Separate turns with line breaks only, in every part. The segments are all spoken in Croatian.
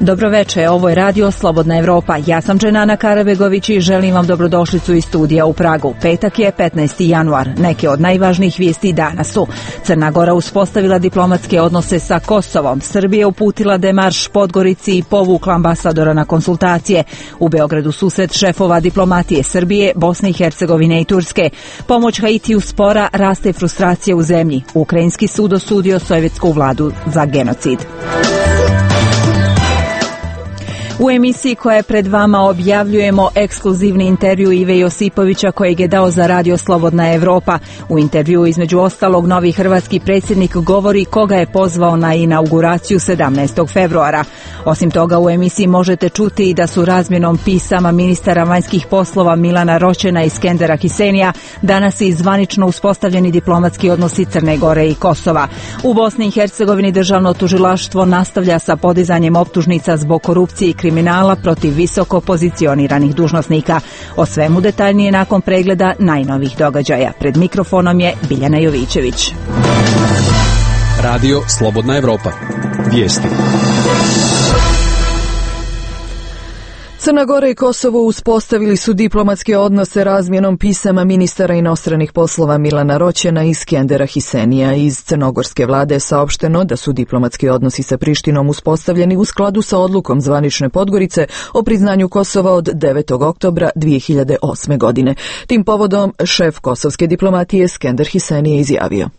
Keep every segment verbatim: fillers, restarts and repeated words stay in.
Dobroveče, ovo je Radio Slobodna Evropa. Ja sam Dženana Karabegović i želim vam dobrodošlicu iz studija u Pragu. Petak je petnaesti januar. Neke od najvažnijih vijesti dana su: Crna Gora uspostavila diplomatske odnose sa Kosovom, Srbija uputila demarš Podgorici i povukla ambasadora na konsultacije, u Beogradu susret šefova diplomatije Srbije, Bosne i Hercegovine i Turske, pomoć Haitiju spora, raste frustracije u zemlji, Ukrajinski sud osudio sovjetsku vladu za genocid. U emisiji koja je pred vama objavljujemo ekskluzivni intervju Ive Josipovića kojeg je dao za Radio Slobodna Evropa. U intervju između ostalog novi hrvatski predsjednik govori koga je pozvao na inauguraciju sedamnaestog februara. Osim toga u emisiji možete čuti i da su razmjenom pisama ministara vanjskih poslova Milana Roćena i Skendera Hisenija danas i zvanično uspostavljeni diplomatski odnosi Crne Gore i Kosova. U Bosni i Hercegovini državno tužilaštvo nastavlja sa podizanjem optužnica zbog korupcije i kriminala protiv visoko pozicioniranih dužnosnika. O svemu detaljnije nakon pregleda najnovih događaja. Pred mikrofonom je Biljana Jovićević.
Radio Slobodna Evropa. Vijesti.
Crna Gora i Kosovo uspostavili su diplomatske odnose razmjenom pisama ministara inostranih poslova Milana Roćena i Skendera Hisenija. Iz crnogorske vlade je saopšteno da su diplomatski odnosi sa Prištinom uspostavljeni u skladu sa odlukom zvanične Podgorice o priznanju Kosova od devetog oktobra dvije hiljade osme. godine. Tim povodom šef kosovske diplomatije Skender Hisenija je izjavio: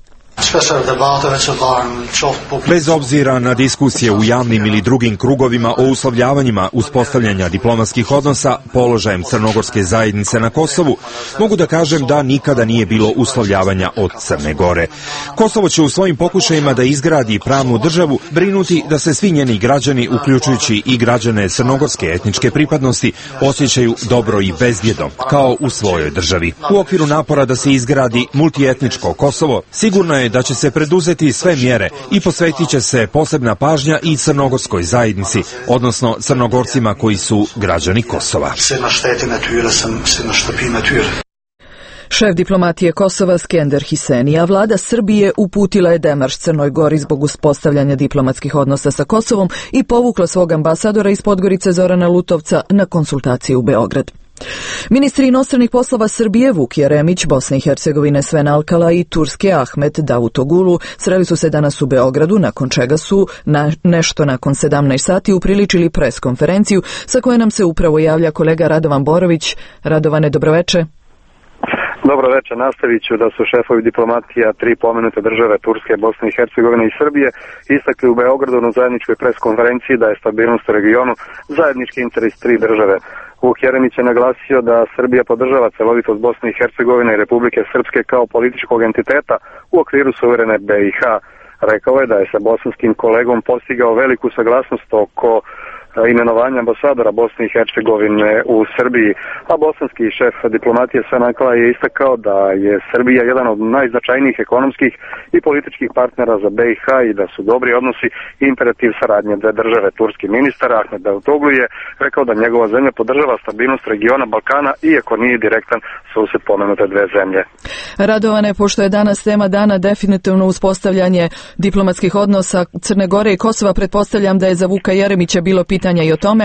Bez obzira na diskusije u javnim ili drugim krugovima o uslovljavanjima uspostavljanja diplomatskih odnosa položajem crnogorske zajednice na Kosovu, mogu da kažem da nikada nije bilo uslovljavanja od Crne Gore. Kosovo će u svojim pokušajima da izgradi pravnu državu brinuti da se svi njeni građani, uključujući i građane crnogorske etničke pripadnosti, osjećaju dobro i bezbjedno, kao u svojoj državi. U okviru napora da se izgradi multietničko Kosovo, sigurno je da će se preduzeti sve mjere i posvetit će se posebna pažnja i crnogorskoj zajednici, odnosno Crnogorcima koji su građani Kosova.
Šef diplomatije Kosova Skender Hisenija, vlada Srbije uputila je demarš Crnoj Gori zbog uspostavljanja diplomatskih odnosa sa Kosovom i povukla svog ambasadora iz Podgorice Zorana Lutovca na konsultacije u Beograd. Ministri inostranih poslova Srbije Vuk Jeremić, Bosne i Hercegovine Sven Alkala i Turske Ahmet Davutoglu sreli su se danas u Beogradu, nakon čega su na, nešto nakon sedamnaest sati upriličili pres konferenciju sa koje nam se upravo javlja kolega Radovan Borović. Radovane, dobroveče.
Dobro večer, nastavit ću da su šefovi diplomatija tri pomenute države Turske, Bosne i Hercegovine i Srbije istakli u Beogradu na zajedničkoj pres konferenciji da je stabilnost u regionu zajednički interes tri države. Vuk Jeremić je naglasio da Srbija podržava celovitost Bosne i Hercegovine i Republike Srpske kao političkog entiteta u okviru suverene B i H. Rekao je da je sa bosanskim kolegom postigao veliku saglasnost oko imenovanja ambasadora Bosne i Hercegovine u Srbiji, a bosanski šef diplomatije Sven Alkala je istakao da je Srbija jedan od najznačajnijih ekonomskih i političkih partnera za B i H i da su dobri odnosi i imperativ saradnje dve države. Turski ministar Ahmet Davutoglu je rekao da njegova zemlja podržava stabilnost regiona Balkana, iako nije direktan sused pomenute dve zemlje.
Radovane, pošto je danas tema dana definitivno uspostavljanje diplomatskih odnosa Crne Gore i Kosova, pretpostavljam da je za Vuka Jeremića bilo pitanja i o tome?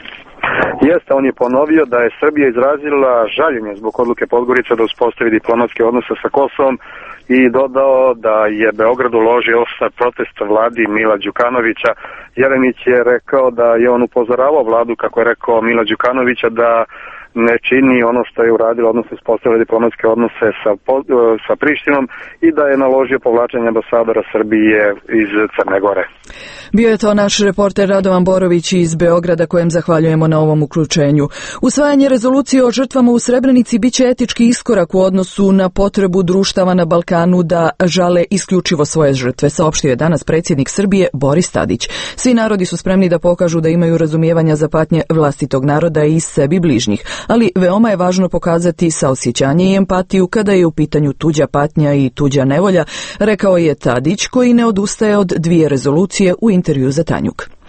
Jeste, on je ponovio da je Srbija izrazila žaljenje zbog odluke Podgorice da uspostavi diplomatske odnose sa Kosovom i dodao da je Beograd uložio sa protest vladi Mila Đukanovića. Jeremić je rekao da je on upozoravao vladu, kako je rekao Mila Đukanovića, da ne čini ono što je uradilo, odnosno uspostavila diplomatske odnose sa, sa Prištinom i da je naložio povlačenje ambasadora Srbije iz Crne Gore.
Bio je to naš reporter Radovan Borović iz Beograda, kojem zahvaljujemo na ovom uključenju. Usvajanje rezolucije o žrtvama u Srebrenici biće etički iskorak u odnosu na potrebu društava na Balkanu da žale isključivo svoje žrtve, saopštio je danas predsjednik Srbije Boris Tadić. Svi narodi su spremni da pokažu da imaju razumijevanja za patnje vlastitog naroda i sebi bližnjih, ali veoma je važno pokazati saosjećanje i empatiju kada je u pitanju tuđa patnja i tuđa nevolja, rekao je Tadić, koji ne odustaje od dvije rezolucije u intervju za Tanjuk.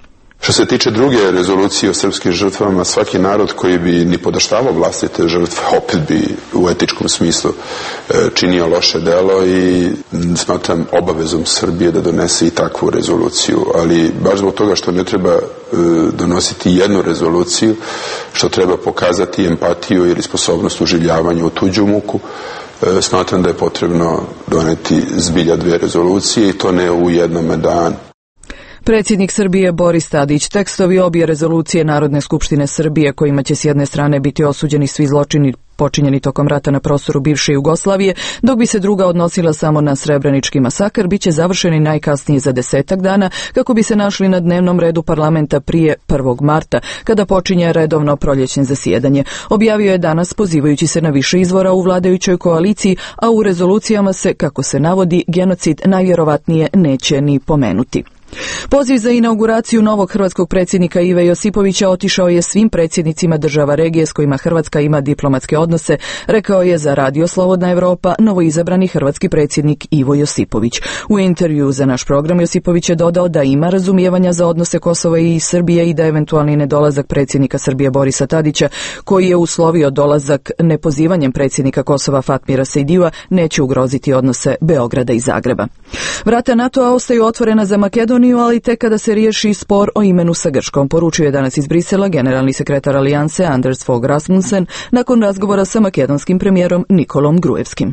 Što se tiče druge rezolucije o srpskim žrtvama, svaki narod koji bi ni podaštavao vlastite žrtve, opet bi u etičkom smislu činio loše delo i smatram obavezom Srbije da donese i takvu rezoluciju. Ali baš zbog toga što ne treba donositi jednu rezoluciju, što treba pokazati empatiju ili sposobnost uživljavanja u tuđu muku, smatram da je potrebno doneti zbilja dve rezolucije i to ne u jednome danu.
Predsjednik Srbije Boris Tadić tekstovi obje rezolucije Narodne skupštine Srbije kojima će s jedne strane biti osuđeni svi zločini počinjeni tokom rata na prostoru bivše Jugoslavije, dok bi se druga odnosila samo na Srebrenički masakr, bit će završeni najkasnije za desetak dana kako bi se našli na dnevnom redu parlamenta prije prvog marta, kada počinje redovno proljećno zasjedanje. Objavio je danas pozivajući se na više izvora u vladajućoj koaliciji, a u rezolucijama se, kako se navodi, genocid najvjerovatnije neće ni pomenuti. Poziv za inauguraciju novog hrvatskog predsjednika Ive Josipovića otišao je svim predsjednicima država regije s kojima Hrvatska ima diplomatske odnose, rekao je za Radio Slobodna Evropa novoizabrani hrvatski predsjednik Ivo Josipović. U intervju za naš program Josipović je dodao da ima razumijevanja za odnose Kosova i Srbije i da eventualni nedolazak predsjednika Srbije Borisa Tadića, koji je uslovio dolazak nepozivanjem predsjednika Kosova Fatmira Sejdijua, neće ugroziti odnose Beograda i Zagreba. Vrata NATO-a ostaju otvorena za Makedoniju, ali tek kada se riješi spor o imenu sa Grčkom, poručio je danas iz Brisela generalni sekretar Alijanse Anders Fogh Rasmussen nakon razgovora sa makedonskim premijerom Nikolom Gruevskim.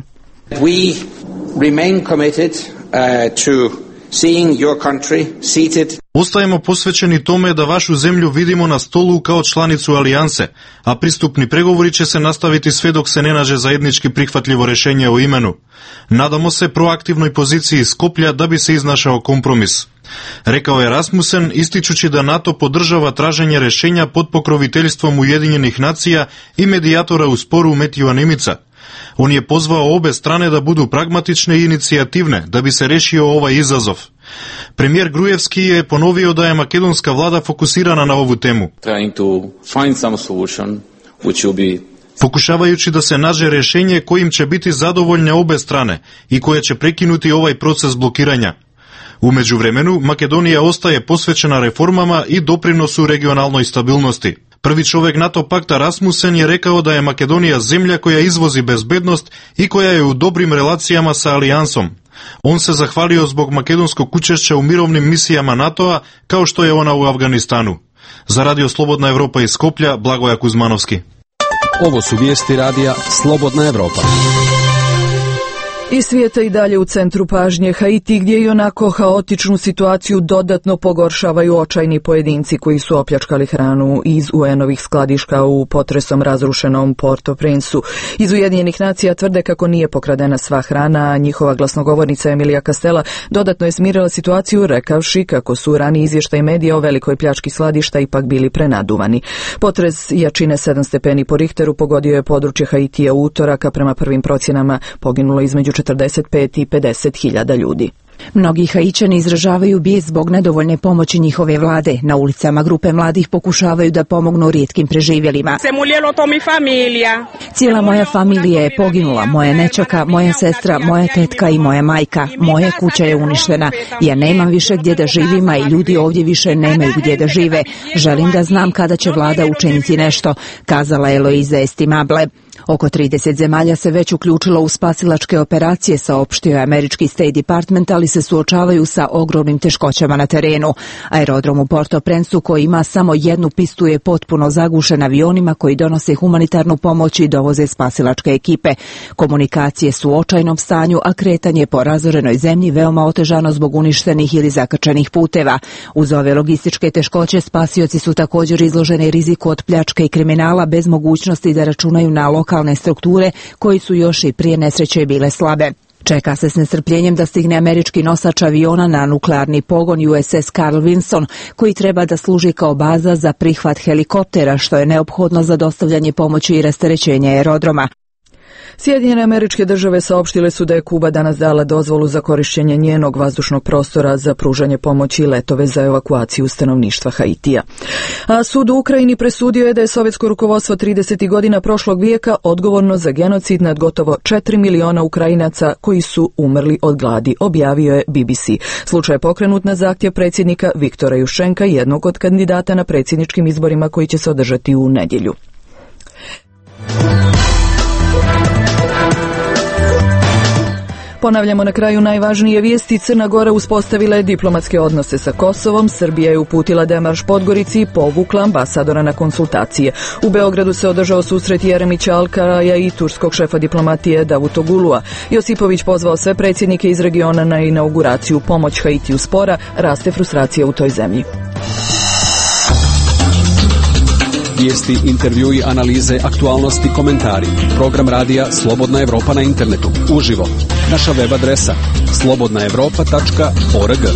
We remain committed uh, to seeing your country seated.
Ostajemo posvećeni tome da vašu zemlju vidimo na stolu kao članicu alijanse, a pristupni pregovori će se nastaviti sve dok se ne nađe zajednički prihvatljivo rješenje o imenu. Nadamo se proaktivnoj poziciji Skoplja da bi se iznašao kompromis. Rekao je Rasmussen, ističući da NATO podržava traženje rješenja pod pokroviteljstvom Ujedinjenih nacija i medijatora u sporu Metijua Nimica. On je pozvao obe strane da budu pragmatične i inicijativne da bi se riješio ovaj izazov. Premijer Gruevski je ponovio da je makedonska vlada fokusirana na ovu temu. Pokušavajući da se nađe rješenje kojim će biti zadovoljne obe strane i koje će prekinuti ovaj proces blokiranja. U međuvremenu, Makedonija ostaje posvećena reformama i doprinosu regionalnoj stabilnosti. Prvi čovjek NATO pakta Rasmussen je rekao da je Makedonija zemlja koja izvozi bezbednost i koja je u dobrim relacijama sa alijansom. On se zahvalio zbog makedonskog učešća u mirovnim misijama NATO-a kao što je ona u Afganistanu. Za Radio Slobodna Evropa iz Skoplja, Blagoja Kuzmanovski.
Ovo su vijesti radija Slobodna Evropa.
I svijeta i dalje u centru pažnje Haiti, gdje i onako haotičnu situaciju dodatno pogoršavaju očajni pojedinci koji su opljačkali hranu iz U N-ovih skladišta u potresom razrušenom Port-au-Prince-u. Iz Ujedinjenih nacija tvrde kako nije pokradena sva hrana, a njihova glasnogovornica Emilija Castela dodatno je smirila situaciju rekavši kako su rani izvještaj medija o velikoj pljački skladišta ipak bili prenaduvani. Potres jačine sedam stepeni po Richteru pogodio je područje Haitija u utorak, a prema prvim procjenama poginulo između četrdeset pet i pedeset hiljada ljudi.
Mnogi Haićani izražavaju bijes zbog nedovoljne pomoći njihove vlade. Na ulicama grupe mladih pokušavaju da pomognu rijetkim preživjelima. Cijela moja familija je poginula, moja nećaka, moja sestra, moja tetka i moja majka. Moja kuća je uništena. Ja nemam više gdje da živim, a i ljudi ovdje više nemaju gdje da žive. Želim da znam kada će vlada učiniti nešto, kazala Eloiza Estimable. Oko trideset zemalja se već uključilo u spasilačke operacije, saopštio je američki State Department, ali se suočavaju sa ogromnim teškoćama na terenu. Aerodrom u Port-au-Prince-u, koji ima samo jednu pistu, je potpuno zagušen avionima koji donose humanitarnu pomoć i dovoze spasilačke ekipe. Komunikacije su u očajnom stanju, a kretanje po razorenoj zemlji veoma otežano zbog uništenih ili zakrčenih puteva. Uz ove logističke teškoće spasioci su također izloženi riziku od pljačke i kriminala bez mogućnosti da računaju na lokalne strukture koji su još i prije nesreće bile slabe. Čeka se s nestrpljenjem da stigne američki nosač aviona na nuklearni pogon U S S Carl Vinson, koji treba da služi kao baza za prihvat helikoptera, što je neophodno za dostavljanje pomoći i rasterećenje aerodroma.
Sjedinjene Američke Države saopštile su da je Kuba danas dala dozvolu za korištenje njenog vazdušnog prostora za pružanje pomoći i letove za evakuaciju stanovništva Haitija. A sud u Ukrajini presudio je da je sovjetsko rukovodstvo tridesetih godina prošlog vijeka odgovorno za genocid nad gotovo četiri miliona Ukrajinaca koji su umrli od gladi, objavio je B B C. Slučaj je pokrenut na zahtjev predsjednika Viktora Juščenka, jednog od kandidata na predsjedničkim izborima koji će se održati u nedjelju. Ponavljamo na kraju najvažnije vijesti. Crna Gora uspostavila je diplomatske odnose sa Kosovom, Srbija je uputila demarš Podgorici i povukla ambasadora na konsultacije. U Beogradu se održao susret Jeremića, Alkaraja i turskog šefa diplomatije Davutogulua. Josipović pozvao sve predsjednike iz regiona na inauguraciju. Pomoć Haitiju spora, raste frustracija u toj zemlji.
Vijesti, intervjui, analize, aktualnosti, komentari. Program radija Slobodna Evropa na internetu. Uživo. Naša web adresa slobodna evropa tačka org.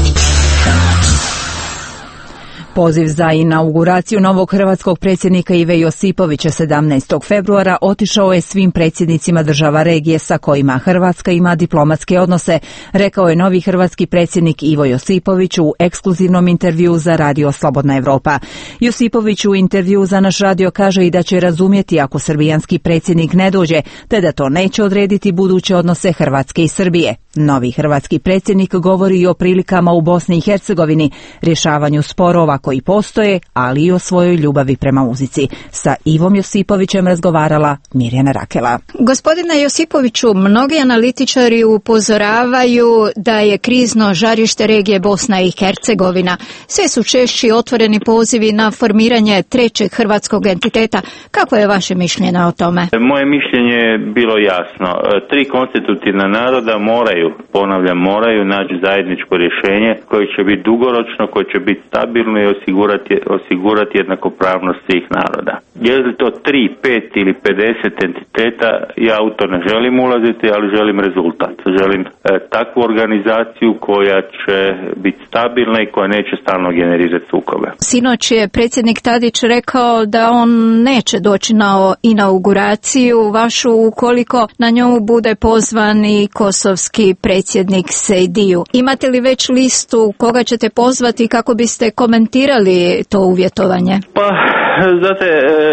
Poziv za inauguraciju novog hrvatskog predsjednika Ive Josipovića sedamnaestog februara otišao je svim predsjednicima država regije sa kojima Hrvatska ima diplomatske odnose, rekao je novi hrvatski predsjednik Ivo Josipović u ekskluzivnom intervjuu za radio Slobodna Evropa. Josipović u intervjuu za naš radio kaže i da će razumjeti ako srbijanski predsjednik ne dođe, te da to neće odrediti buduće odnose Hrvatske i Srbije. Novi hrvatski predsjednik govori i o prilikama u Bosni i Hercegovini, rješavanju sporova koji postoje, ali i o svojoj ljubavi prema muzici. Sa Ivom Josipovićem razgovarala Mirjana Rakela.
Gospodine Josipoviću, mnogi analitičari upozoravaju da je krizno žarište regije Bosna i Hercegovina. Sve su češći otvoreni pozivi na formiranje trećeg hrvatskog entiteta. Kako je vaše mišljenje o tome?
Moje mišljenje je bilo jasno. Tri konstitutivna naroda moraju, ponavljam, moraju naći zajedničko rješenje koje će biti dugoročno, koje će biti stabilno i osigurati, osigurati jednakopravnost svih naroda. Je li to tri, pet ili pedeset entiteta, ja u to ne želim ulaziti, ali želim rezultat. Želim e, takvu organizaciju koja će biti stabilna i koja neće stalno generirati sukobe.
Sinoć je predsjednik Tadić rekao da on neće doći na inauguraciju vašu ukoliko na nju bude pozvan i kosovski predsjednik Sejdiju. Imate li već listu koga ćete pozvati kako biste komentirali to uvjetovanje?
Pa, znate,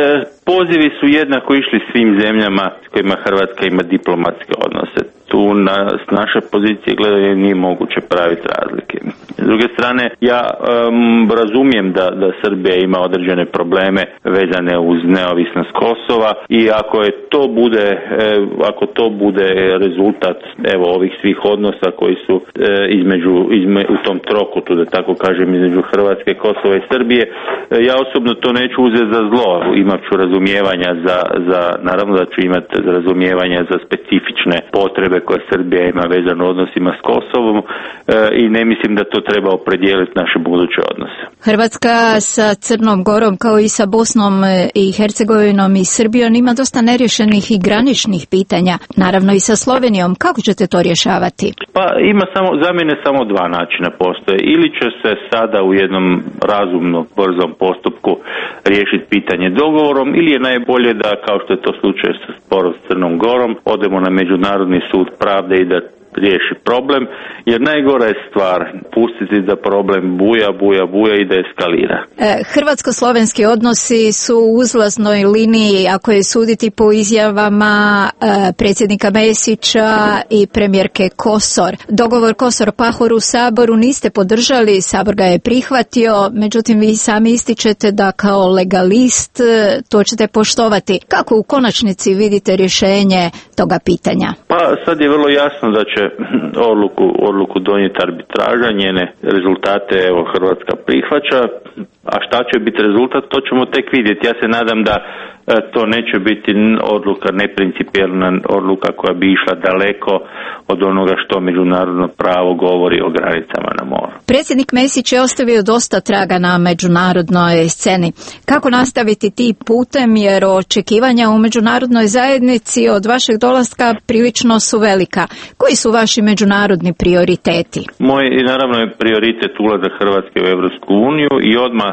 pozivi su jednako išli svim zemljama s kojima Hrvatska ima diplomatske odnose. Tu na, s naše pozicije gledanje nije moguće praviti razlike. S druge strane, ja um, razumijem da, da Srbija ima određene probleme vezane uz neovisnost Kosova i ako je to bude, e, ako to bude rezultat evo ovih svih odnosa koji su e, između, izme, u tom trokutu, da tako kažem, između Hrvatske, Kosova i Srbije, e, ja osobno to neću uzeti za zlo. Imat ću razumijevanja za, za, naravno da ću imati razumijevanja za specifične potrebe koje Srbija ima vezano u odnosima s Kosovom e, i ne mislim da to treba opredijeliti naše buduće odnose.
Hrvatska sa Crnom Gorom kao i sa Bosnom i Hercegovinom i Srbijom ima dosta neriješenih i graničnih pitanja, naravno i sa Slovenijom. Kako ćete to rješavati?
Pa ima samo, za mene samo dva načina postoje. Ili će se sada u jednom razumno brzom postupku riješiti pitanje dogovorom, ili je najbolje da, kao što je to slučaj sa sporom s Crnom Gorom, odemo na Međunarodni sud pravde i da riješi problem, jer najgora je stvar pustiti da problem buja, buja, buja i da eskalira.
E, Hrvatsko-slovenski odnosi su u uzlaznoj liniji, ako je suditi po izjavama e, predsjednika Mesića i premijerke Kosor. Dogovor Kosor-Pahor u Saboru niste podržali, Sabor ga je prihvatio, međutim vi sami ističete da kao legalist to ćete poštovati. Kako u konačnici vidite rješenje toga pitanja?
Pa sad je vrlo jasno da će odluku, odluku donijeti arbitraža, njene rezultate evo Hrvatska prihvaća, a šta će biti rezultat, to ćemo tek vidjeti. Ja se nadam da to neće biti odluka, neprincipijelna odluka koja bi išla daleko od onoga što međunarodno pravo govori o granicama na moru.
Predsjednik Mesić je ostavio dosta traga na međunarodnoj sceni. Kako nastaviti ti putem, jer očekivanja u međunarodnoj zajednici od vašeg dolaska prilično su velika. Koji su vaši međunarodni prioriteti?
Moj, naravno, je prioritet ulazak Hrvatske u Europsku uniju i odmah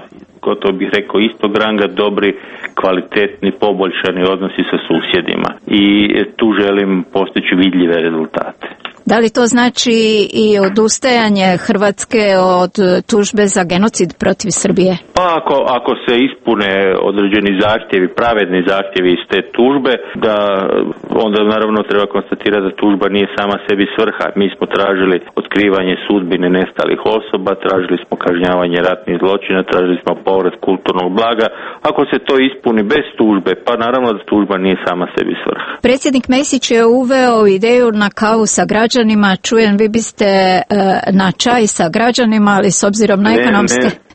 gotovo bih rekao istog ranga, dobri, kvalitetni, poboljšani odnosi sa susjedima. I tu želim postići vidljive rezultate.
Da li to znači i odustajanje Hrvatske od tužbe za genocid protiv Srbije?
Pa ako, ako se ispune određeni zahtjevi, pravedni zahtjevi iz te tužbe, da onda naravno treba konstatirati da tužba nije sama sebi svrha. Mi smo tražili otkrivanje sudbine nestalih osoba, tražili smo kažnjavanje ratnih zločina, tražili smo povrat kulturnog blaga. Ako se to ispuni bez tužbe, pa naravno da tužba nije sama sebi svrha.
Predsjednik Mesić je uveo ideju na kavu sa građanima. Čujem, vi biste e, na čaj sa građanima, ali s obzirom na ekonomske...
Ne,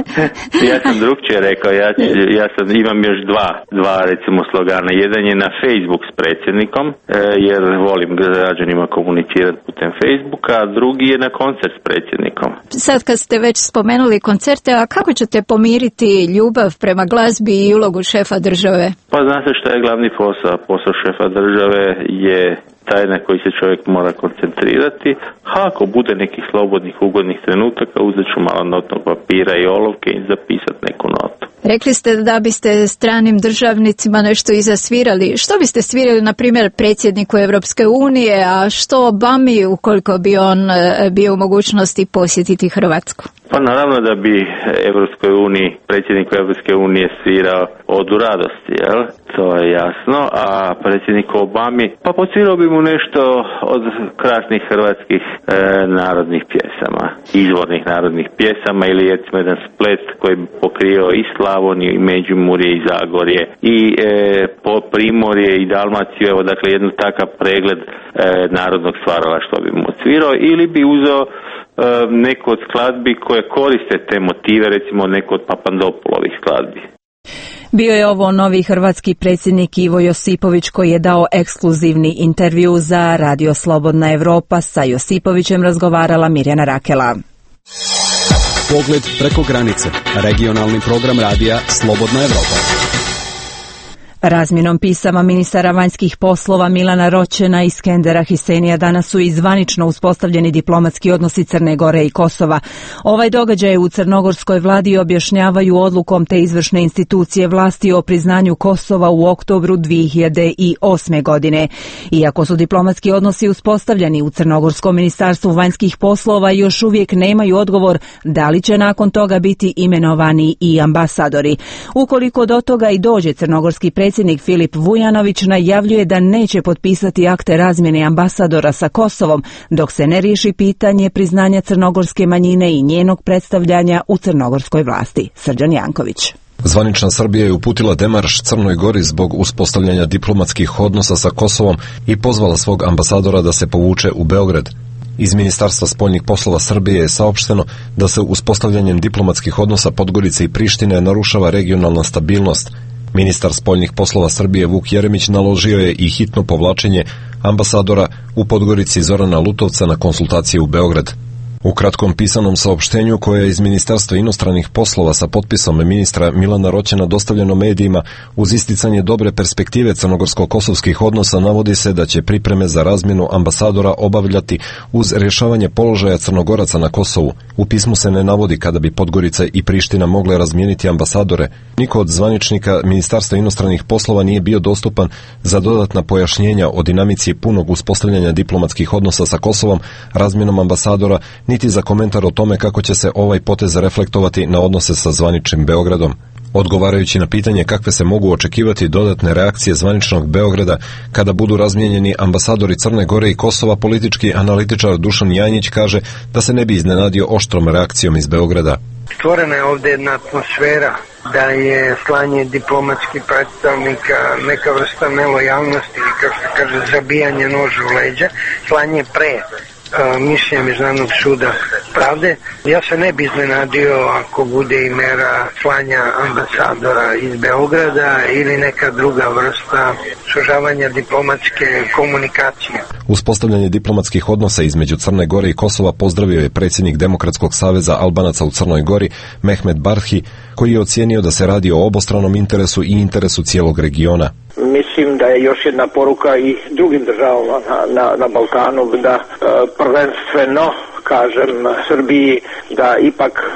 ne. Ja sam drugčije rekao, ja, ja sam, imam još dva, dva recimo slogana. Jedan je na Facebook s predsjednikom, e, jer volim građanima komunicirati putem Facebooka, a drugi je na koncert s predsjednikom.
Sad kad ste već spomenuli koncerte, a kako ćete pomiriti ljubav prema glazbi i ulogu šefa države?
Pa znate šta je glavni posao? Posao šefa države je taj na koji se čovjek mora koncentrirati. A ako bude nekih slobodnih, ugodnih trenutaka, uzet ću malo notnog papira i olovke i zapisati neku notu.
Rekli ste da biste stranim državnicima nešto i zasvirali. Što biste svirali, na primjer, predsjedniku Europske unije, a što Obami ukoliko bi on bio u mogućnosti posjetiti Hrvatsku?
Pa naravno da bi Europskoj uniji, predsjedniku Europske unije svirao Odu radosti, jel? To je jasno. A predsjedniku Obami, pa podsvirao bi mu nešto od krasnih hrvatskih e, narodnih pjesama, izvornih narodnih pjesama, ili recimo jedan splet koji bi pokrio i Slavoniju, i Međimurje, i Zagorje, i e, po Primorje, i Dalmaciju, evo dakle jednu takav pregled e, narodnog stvaralaštva bi mu odsvirao, ili bi uzeo neko od skladbi koje koriste te motive, recimo neko od Papandopulovih skladbi.
Bio je ovo novi hrvatski predsjednik Ivo Josipović koji je dao ekskluzivni intervju za Radio Slobodna Evropa. Sa Josipovićem razgovarala Mirjana Rakela.
Pogled preko granice. Regionalni program radija Slobodna Evropa.
Razmjenom pisama ministara vanjskih poslova Milana Roćena i Skendera Hisenija danas su i zvanično uspostavljeni diplomatski odnosi Crne Gore i Kosova. Ovaj događaj u crnogorskoj vladi objašnjavaju odlukom te izvršne institucije vlasti o priznanju Kosova u oktobru dvije hiljade osme. godine. Iako su diplomatski odnosi uspostavljeni u Crnogorskom ministarstvu vanjskih poslova, još uvijek nemaju odgovor da li će nakon toga biti imenovani i ambasadori. Ukoliko do toga i dođe, crnogorski predsjednik Predsjednik Filip Vujanović najavljuje da neće potpisati akte razmjene ambasadora sa Kosovom dok se ne riješi pitanje priznanja crnogorske manjine i njenog predstavljanja u crnogorskoj vlasti. Srđan Janković.
Zvanična Srbija je uputila demarš Crnoj Gori zbog uspostavljanja diplomatskih odnosa sa Kosovom i pozvala svog ambasadora da se povuče u Beograd. Iz Ministarstva spoljnih poslova Srbije je saopšteno da se uspostavljanjem diplomatskih odnosa Podgorice i Prištine narušava regionalna stabilnost. Ministar spoljnih poslova Srbije Vuk Jeremić naložio je i hitno povlačenje ambasadora u Podgorici Zorana Lutovca na konsultacije u Beograd. U kratkom pisanom saopštenju koje je iz Ministarstva inostranih poslova sa potpisom ministra Milana Roćena dostavljeno medijima uz isticanje dobre perspektive crnogorsko-kosovskih odnosa navodi se da će pripreme za razmjenu ambasadora obavljati uz rješavanje položaja Crnogoraca na Kosovu. U pismu se ne navodi kada bi Podgorica i Priština mogle razmijeniti ambasadore. Niko od zvaničnika Ministarstva inostranih poslova nije bio dostupan za dodatna pojašnjenja o dinamici punog uspostavljanja diplomatskih odnosa sa Kosovom, razmjenom ambasadora, niti za komentar o tome kako će se ovaj potez reflektovati na odnose sa zvaničnim Beogradom. Odgovarajući na pitanje kakve se mogu očekivati dodatne reakcije zvaničnog Beograda kada budu razmijenjeni ambasadori Crne Gore i Kosova, politički analitičar Dušan Janjić kaže da se ne bi iznenadio oštrom reakcijom iz Beograda.
Stvorena je ovdje jedna atmosfera da je slanje diplomatskih predstavnika neka vrsta nelojalnosti ili kao što kaže zabijanje noža u leđa, slanje pre mišljenja Međunarodnog suda pravde. Ja se ne bi iznenadio ako bude i mera slanja ambasadora iz Beograda ili neka druga vrsta sužavanja diplomatske komunikacije.
Uspostavljanje diplomatskih odnosa između Crne Gore i Kosova pozdravio je predsjednik Demokratskog saveza Albanaca u Crnoj Gori Mehmet Barhi, koji je ocijenio da se radi o obostranom interesu i interesu cijelog regiona.
Mislim da je još jedna poruka i drugim državama na, na, na Balkanu da e, prvenstveno kažem Srbiji da ipak s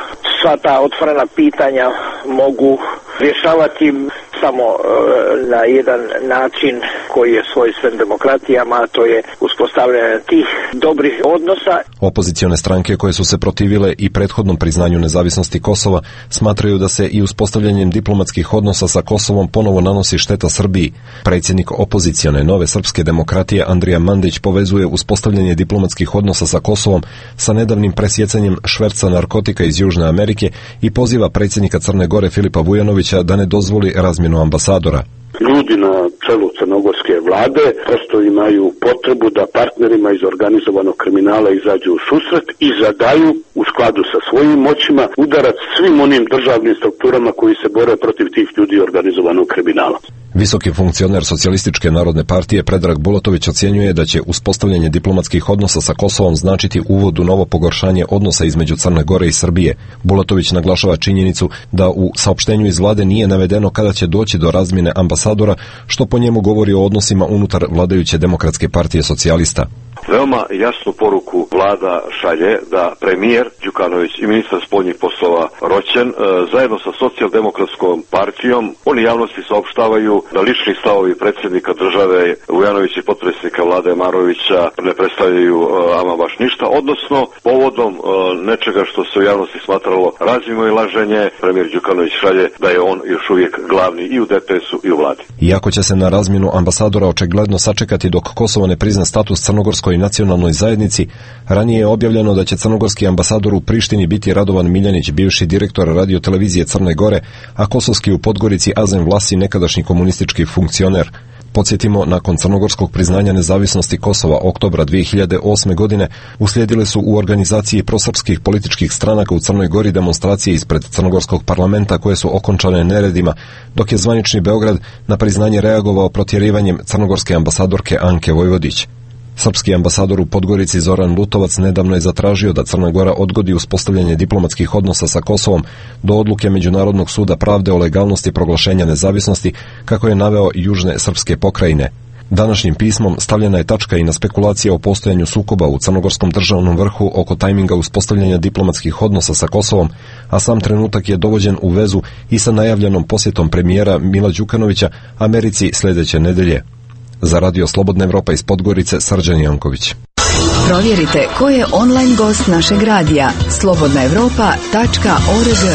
sva ta otvorena pitanja mogu rješavati samo e, na jedan način koji je svojstven demokratijama, a to je uspostavljanje tih dobrih odnosa.
Opozicione stranke koje su se protivile i prethodnom priznanju nezavisnosti Kosova smatraju da se i uspostavljanjem diplomatskih odnosa sa Kosovom ponovo nanosi šteta Srbiji. Predsjednik opozicione Nove srpske demokratije Andrija Mandić povezuje uspostavljanje diplomatskih odnosa sa Kosovom sa nedavnim presjecanjem šverca narkotika iz Južne Amerike i poziva predsjednika Crne Gore Filipa Vujanovića da ne dozvoli razmjenu ambasadora.
Ljudi na čelu crnogorske vlade prosto imaju potrebu da partnerima iz organizovanog kriminala izađu u susret i zadaju u skladu sa svojim moćima udarac svim onim državnim strukturama koji se bore protiv tih ljudi organizovanog kriminala.
Visoki funkcioner Socijalističke narodne partije Predrag Bulatović ocjenjuje da će uspostavljanje diplomatskih odnosa sa Kosovom značiti uvod u novo pogoršanje odnosa između Crne Gore i Srbije. Bulatović naglašava činjenicu da u saopštenju iz vlade nije navedeno kada će doći do razmjene ambasadora, što po njemu govori o odnosima unutar vladajuće Demokratske partije socijalista.
Veoma jasnu poruku vlada šalje da premijer Đukanović i ministar spoljnih poslova Roćen zajedno sa socijaldemokratskom partijom oni javnosti saopštavaju da lični stavovi predsjednika države Vujanovića i potpredsjednika vlade Marovića ne predstavljaju ama baš ništa, odnosno povodom nečega što se u javnosti smatralo razmimo i laženje, premijer Đukanović šalje da je on još uvijek glavni i u D P S-u i u vladi.
Iako će se na razmjenu ambasadora očigledno sačekati dok Kosovo ne prizna status crnogorskoj nacionalnoj zajednici, ranije je objavljeno da će crnogorski ambasador u Prištini biti Radovan Miljanić, bivši direktor radiotelevizije Crne Gore, a kosovski u Podgorici Azem Vlasi, nekadašnji komunistički funkcioner. Podsjetimo, nakon crnogorskog priznanja nezavisnosti Kosova oktobra dvije hiljade osme. godine uslijedile su u organizaciji prosrpskih političkih stranaka u Crnoj Gori demonstracije ispred crnogorskog parlamenta koje su okončane neredima, dok je zvanični Beograd na priznanje reagovao protjerivanjem crnogorske ambasadorke Anke Vojvodić. Srpski ambasador u Podgorici Zoran Lutovac nedavno je zatražio da Crna Gora odgodi uspostavljanje diplomatskih odnosa sa Kosovom do odluke Međunarodnog suda pravde o legalnosti proglašenja nezavisnosti, kako je naveo južne srpske pokrajine. Današnjim pismom stavljena je tačka i na spekulacije o postojanju sukoba u crnogorskom državnom vrhu oko tajminga uspostavljanja diplomatskih odnosa sa Kosovom, a sam trenutak je dovođen u vezu i sa najavljenom posjetom premijera Mila Đukanovića Americi sljedeće nedelje. Za Radio Slobodna Evropa iz Podgorice, Srđan Janković.
Provjerite ko je online gost našeg radija. slobodna evropa tačka org.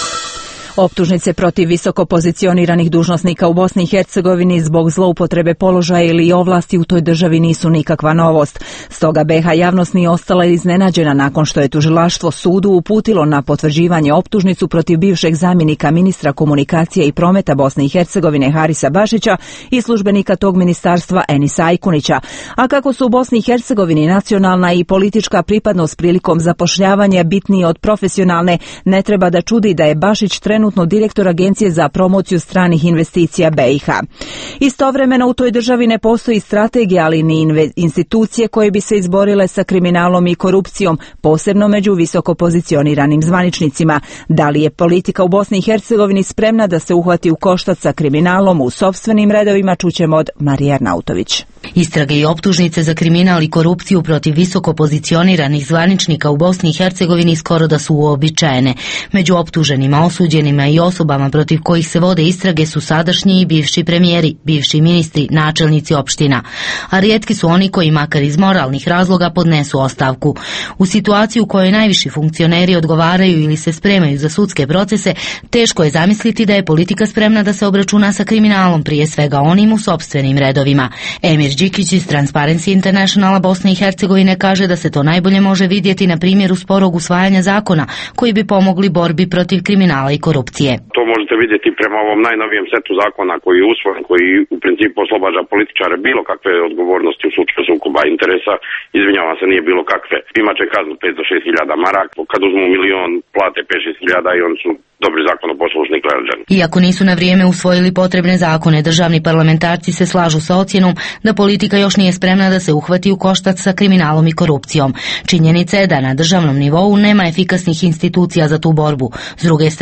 Optužnice protiv visoko pozicioniranih dužnosnika u Bosni i Hercegovini zbog zloupotrebe položaja ili ovlasti u toj državi nisu nikakva novost. Stoga B H javnost nije ostala iznenađena nakon što je tužilaštvo sudu uputilo na potvrđivanje optužnicu protiv bivšeg zamjenika ministra komunikacije i prometa Bosne i Hercegovine Harisa Bašića i službenika tog ministarstva Enisa Ajkunića. A kako su u Bosni i Hercegovini nacionalna i politička pripadnost prilikom zapošljavanja bitniji od profesionalne, ne treba da čudi da je Bašić trenutno direktor Agencije za promociju stranih investicija B i H. Istovremeno u toj državi ne postoji strategija, ali ni institucije koje bi se izborile sa kriminalom i korupcijom, posebno među visoko pozicioniranim zvaničnicima. Da li je politika u Bosni i Hercegovini spremna da se uhvati u koštac sa kriminalom u sopstvenim redovima, čućemo od Marije Arnautović.
Istrage i optužnice za kriminal i korupciju protiv visoko pozicioniranih zvaničnika u Bosni i Hercegovini skoro da su uobičajene. Među optuženima, osuđenima i osobama protiv kojih se vode istrage su sadašnji i bivši premijeri, bivši ministri, načelnici opština. A rijetki su oni koji makar iz moralnih razloga podnesu ostavku. U situaciji u kojoj najviši funkcioneri odgovaraju ili se spremaju za sudske procese, teško je zamisliti da je politika spremna da se obračuna sa kriminalom, prije svega onim u sopstvenim redovima. Emir Đikić iz Transparency Internationala Bosne i Hercegovine kaže da se to najbolje može vidjeti na primjeru sporog usvajanja zakona koji bi pomogli borbi protiv kriminala i korupcije.
To možete vidjeti prema ovom najnovijem setu zakona koji je usvojen, koji u principu oslobađa političare bilo kakve odgovornosti u slučaju sukoba interesa. Izvinjavam se, nije bilo kakve. Imaće kaznu pet do šest hiljada maraka, kad uzmu milion plate pet do šest hiljada i oni su dobri zakonoposlušni građani.
Iako nisu na vrijeme usvojili potrebne zakone, državni parlamentarci se slažu sa ocjenom da politika još nije spremna da se uhvati u koštac sa kriminalom i korupcijom. Činjenica je da na državnom nivou nema efikasnih institucija za tu borbu. S druge strane, ne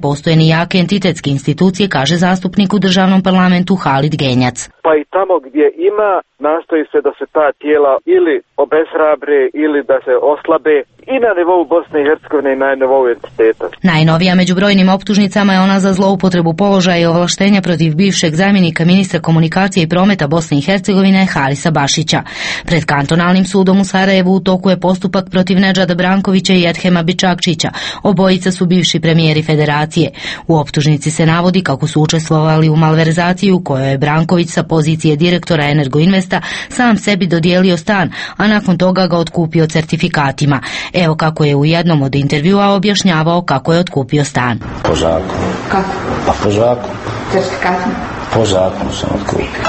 postoje ni jake entitetske institucije, kaže zastupnik u državnom parlamentu Halid Genjac.
Pa i tamo gdje ima, nastoji se da se ta tijela ili obeshrabre ili da se oslabe i na nivou Bosne i Hercegovine i na nivou entiteta.
Najnovija među brojnim optužnicama je ona za zloupotrebu položaja i ovlaštenja protiv bivšeg zamjenika ministra komunikacije i prometa Bosne i Hercegovine Harisa Bašića. Pred kantonalnim sudom u Sarajevu u toku je postupak protiv Nedžada Brankovića i Edhema Bičakčića. Obojica su bivši premijeri federacije. U optužnici se navodi kako su učestvovali u malverzaciji u kojoj je Branković sa pozicije direktora Energoinvesta sam sebi dodijelio stan, a nakon toga ga otkupio certifikatima. Evo kako je u jednom od intervjua objašnjavao kako je otkupio stan.
Po zakonu.
Kako?
Pa po zakonu.
Certifikatima?
Po zakonu sam otkupio.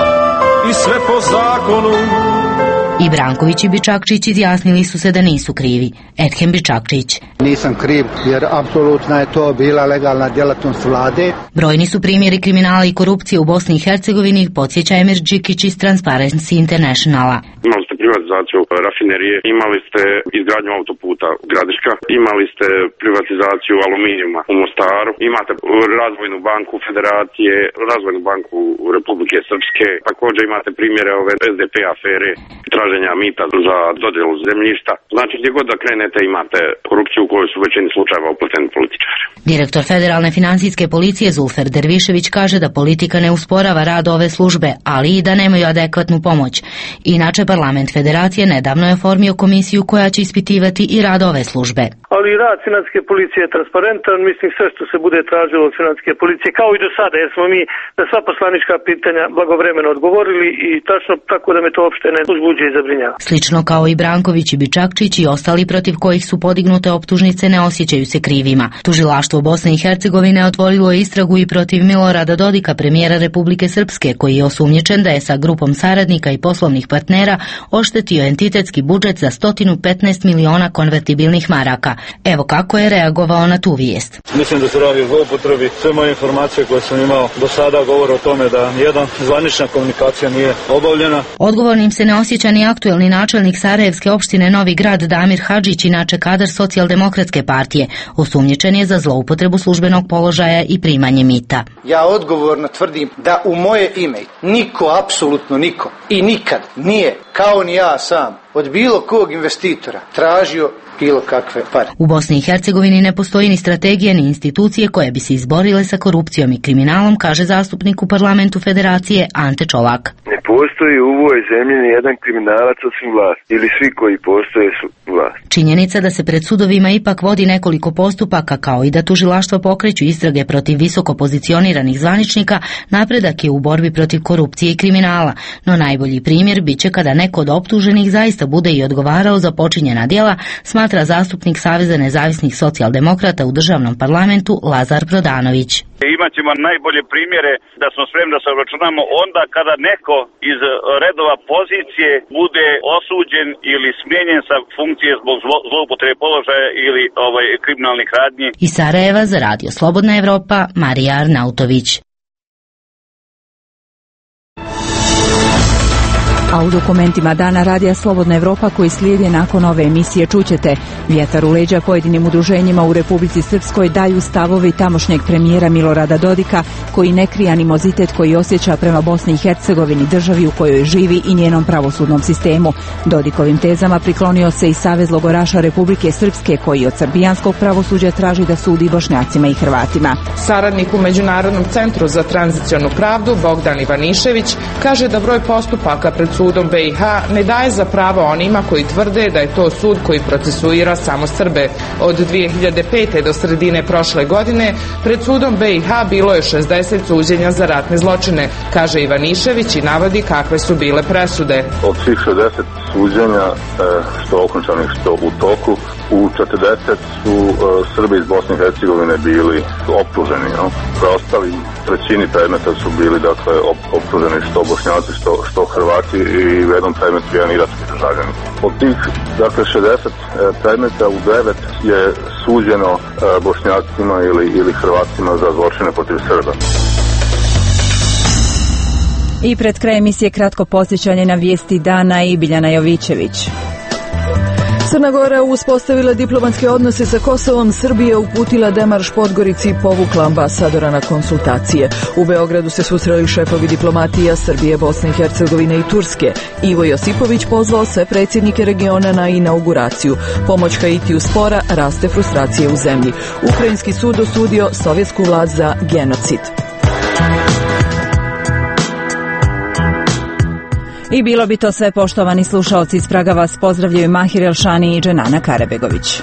I sve po zakonu.
I Branković i Bičakčić izjasnili su se da nisu krivi. Edhem Bičakčić.
Nisam kriv jer apsolutno je to bila legalna djelatnost vlade.
Brojni su primjeri kriminala i korupcije u Bosni i Hercegovini, podsjeća Emir Džikić iz Transparency Internationala.
Imali ste privatizaciju rafinerije, imali ste izgradnju autoputa Gradiška, imali ste privatizaciju aluminijuma u Mostaru, imate razvojnu banku Federacije, razvojnu banku Republike Srpske, također imate primjere ove es de pe afere, traženja mita za dodjelu zemljišta. Znači gdje god da krenete imate korupciju u kojoj su u većini slučajeva upleteni političari.
Direktor Federalne financijske policije Zulfer Dervišević kaže da politika ne usporava rad ove službe, ali i da nemaju adekvatnu pomoć. Inače, parlament Federacije nedavno je oformio komisiju koja će ispitivati i rad ove službe.
Ali rad financijske policije je transparentan, mislim sve što se bude tražilo od financijske policije, kao i do sada, jer smo mi na sva poslanička pitanja blagovremeno odgovorili i tačno tako da me to uopšte ne uzbuđuje i zabrinjava.
Slično kao i Branković i Bičakčić i ostali protiv kojih su podignute optužnice ne osjećaju se krivima. Tužilaštvo Bosne i Hercegovine otvorilo je istragu i protiv Milorada Dodika, premijera Republike Srpske, koji je osumnjičen da je sa grupom saradnika i poslovnih partnera oštetio entitetski budžet za sto petnaest miliona konvertibilnih maraka. Evo kako je reagovao na tu vijest.
Mislim da se radi o zloupotrebi. Sve moje informacije koje sam imao do sada govore o tome da nijedna zvanična komunikacija nije obavljena.
Odgovornim se ne osjeća ni aktuelni načelnik Sarajevske opštine Novi Grad Damir Hadžić, inače kadar Socijaldemokratske partije. Osumnjičen je za zloupotrebu službenog položaja i primanje mita.
Ja odgovorno tvrdim da u moje ime niko, apsolutno niko i nikad nije, kao ni ja sam, od bilo kog investitora tražio bilo kakve pare.
U Bosni i Hercegovini ne postoji ni strategije ni institucije koje bi se izborile sa korupcijom i kriminalom, kaže zastupnik u parlamentu Federacije Ante Čolak.
Ne postoji u ovoj zemlji ni jedan kriminalac osim vlast, ili svi koji postoje su vlast.
Činjenica da se pred sudovima ipak vodi nekoliko postupaka, kao i da tužilaštva pokreću istrage protiv visoko pozicioniranih zvaničnika, napredak je u borbi protiv korupcije i kriminala, no najbolji primjer biće kada neko od optuženih zaista bude i odgovarao za počinjena djela, smatra zastupnik Saveza nezavisnih socijaldemokrata u državnom parlamentu Lazar Prodanović.
Imaćemo najbolje primjere da smo spremni da se obračunamo onda kada neko iz redova pozicije bude osuđen ili smijenjen sa funkcije zbog zloupotrebe položaja ili ovaj kriminalnih radnji.
Iz Sarajeva za Radio Slobodna Evropa, Marija Arnautović.
A u dokumentima Dana Radija Slobodna Evropa koji slijede nakon ove emisije čućete: vjetar u leđa pojedinim udruženjima u Republici Srpskoj daju stavovi tamošnjeg premijera Milorada Dodika, koji ne krije animozitet koji osjeća prema Bosni i Hercegovini, državi u kojoj živi i njenom pravosudnom sistemu. Dodikovim tezama priklonio se i Savez logoraša Republike Srpske, koji od srbijanskog pravosuđa traži da sudi Bošnjacima i Hrvatima.
Saradnik u Međunarodnom centru za tranzicionu pravdu Bogdan Ivanišević kaže da broj postupaka pred sudom be i ha ne daje za pravo onima koji tvrde da je to sud koji procesuira samo Srbe. Od dvije hiljade pete do sredine prošle godine pred sudom be i ha bilo je šezdeset suđenja za ratne zločine, kaže Ivanišević i navodi kakve su bile presude.
Od svih šezdeset suđenja, što okončanih, što u toku, u četrdeset su Srbi iz Bosne i Hercegovine bili optuženi. No? Preostali trećini predmeta su bili dakle optuženi što Bošnjaci, što, što Hrvati i u jednom predmetu jedan iratski državljanin. Od tih dakle šezdeset predmeta u devet je suđeno Bošnjacima ili, ili Hrvatima za zločine protiv Srba.
I pred kraj emisije kratko podsjećanje na vijesti dana i Biljana Jovićević.
Crna Gora uspostavila diplomatske odnose sa Kosovom, Srbija uputila demarš Podgorici i povukla ambasadora na konsultacije. U Beogradu se susreli šefovi diplomatija Srbije, Bosne i Hercegovine i Turske. Ivo Josipović pozvao sve predsjednike regiona na inauguraciju. Pomoć Haitiju spora, raste frustracije u zemlji. Ukrajinski sud osudio sovjetsku vlast za genocid.
I bilo bi to sve, poštovani slušaoci. Iz Praga vas pozdravljaju Mahir Elšani i Dženana Karebegović.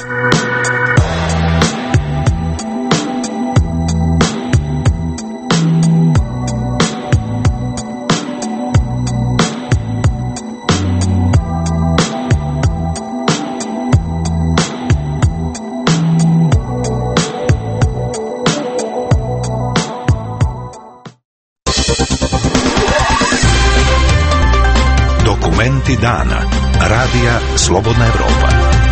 Dokumenti dana. Radija Slobodna Evropa.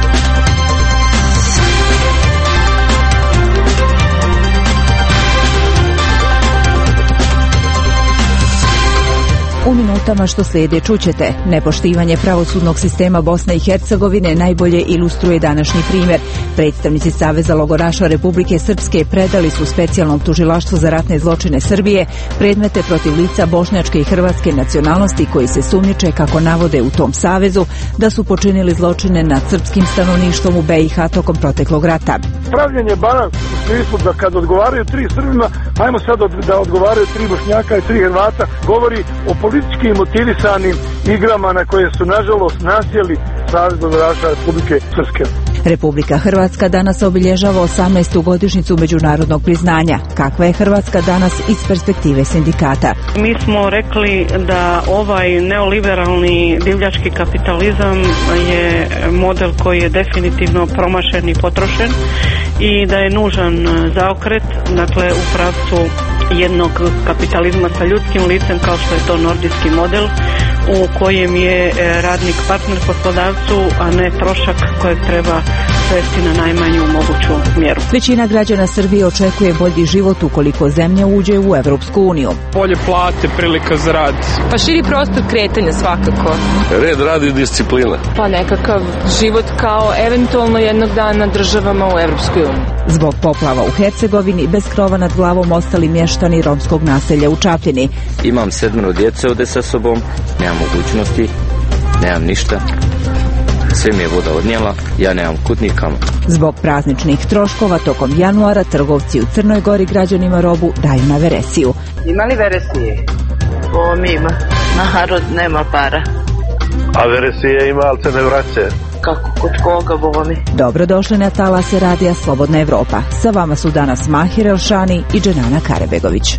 U minutama što slijede čućete: nepoštivanje pravosudnog sistema Bosne i Hercegovine najbolje ilustruje današnji primjer. Predstavnici Saveza logoraša Republike Srpske predali su specijalnom tužilaštvu za ratne zločine Srbije predmete protiv lica bošnjačke i hrvatske nacionalnosti koji se sumnjiče, kako navode u tom savezu, da su počinili zločine nad srpskim stanovništvom u B i H tokom proteklog rata.
Pravljenje balansa u smislu da kad odgovaraju tri Srbima, ajmo sad da odgovaraju tri Bošnjaka i tri Hrvata, govori o politički motivisanim igrama na koje su nažalost nasjeli Savez logoraša Republike Srpske.
Republika Hrvatska danas obilježava osamnaestu godišnjicu međunarodnog priznanja. Kakva je Hrvatska danas iz perspektive sindikata?
Mi smo rekli da ovaj neoliberalni divljački kapitalizam je model koji je definitivno promašen i potrošen i da je nužan zaokret, dakle u pravcu jednog kapitalizma sa ljudskim licem, kao što je to nordijski model, u kojem je radnik partner poslodavcu, a ne trošak kojeg treba svesti na najmanju moguću mjeru.
Većina građana Srbije očekuje bolji život ukoliko zemlja uđe u Evropsku uniju.
Bolje plate, prilika za rad.
Pa širi prostor kretanja svakako.
Red, rad i disciplina.
Pa nekakav život kao eventualno jednog dana državama u Evropskoj uniji.
Zbog poplava u Hercegovini bez krova nad glavom ostali mještani romskog naselja u Čapljini.
Imam sedmero djece ovdje sa sobom, nemam mogućnosti, nemam ništa. Sve mi je voda odnijela, ja nemam kud nikamo.
Zbog prazničnih troškova tokom januara trgovci u Crnoj Gori građanima robu daju na veresiju.
Ima li veresije?
O, mi ima. Narod nema para.
A veresije ima, ali se ne vraća.
Kako, kod koga, bomi?
Dobrodošli na talase Radija Slobodna Evropa. Sa vama su danas Mahir Elšani i Dženana Karebegović.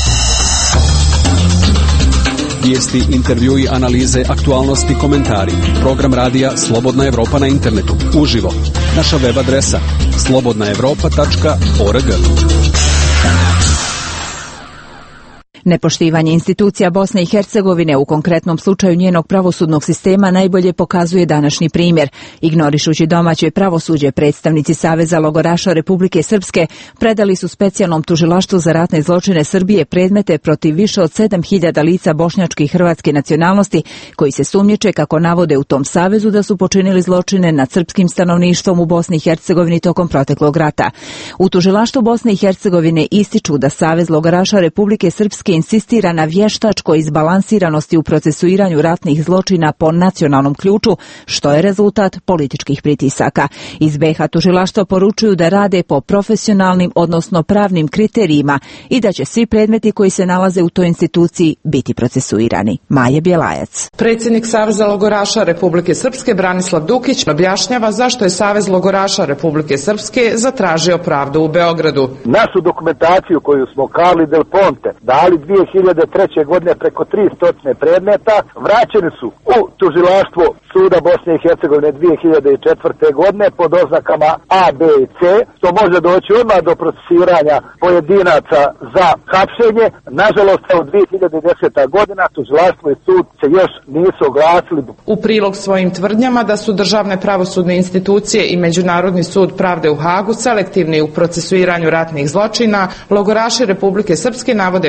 Vijesti, intervjui, analize, aktualnosti, komentari. Program radija Slobodna Evropa na internetu. Uživo. Naša web adresa slobodna evropa tačka org.
Nepoštivanje institucija Bosne i Hercegovine, u konkretnom slučaju njenog pravosudnog sistema, najbolje pokazuje današnji primjer. Ignorišući domaće pravosuđe, predstavnici Saveza logoraša Republike Srpske predali su specijalnom tužilaštvu za ratne zločine Srbije predmete protiv više od sedam hiljada lica bošnjačke i hrvatske nacionalnosti koji se sumnjiče, kako navode u tom savezu, da su počinili zločine nad srpskim stanovništvom u Bosni i Hercegovini tokom proteklog rata. U tužilaštvu Bosne i Hercegovine ističu da Savez logoraša Republike Srpske insistira na vještačkoj izbalansiranosti u procesuiranju ratnih zločina po nacionalnom ključu, što je rezultat političkih pritisaka. Iz B H tužilaštva poručuju da rade po profesionalnim, odnosno pravnim kriterijima i da će svi predmeti koji se nalaze u toj instituciji biti procesuirani. Maja Bjelajac.
Predsjednik Saveza logoraša Republike Srpske Branislav Dukić objašnjava zašto je Savez logoraša Republike Srpske zatražio pravdu u Beogradu.
Našu dokumentaciju koju smo Carli Del Ponte dali dvije hiljade treće. godine preko tristo predmeta vraćeni su u tužilaštvo Suda Bosne i Hercegovine dvije hiljade četvrte. godine pod oznakama A, B i C, što može doći odmah do procesiranja pojedinaca za hapšenje. Nažalost, u dvije hiljade desete. godina tužilaštvo i sud se još nisu oglasili.
U prilog svojim tvrdnjama da su državne pravosudne institucije i Međunarodni sud pravde u Hagu selektivni u procesuiranju ratnih zločina, logoraši Republike Srpske navode podatke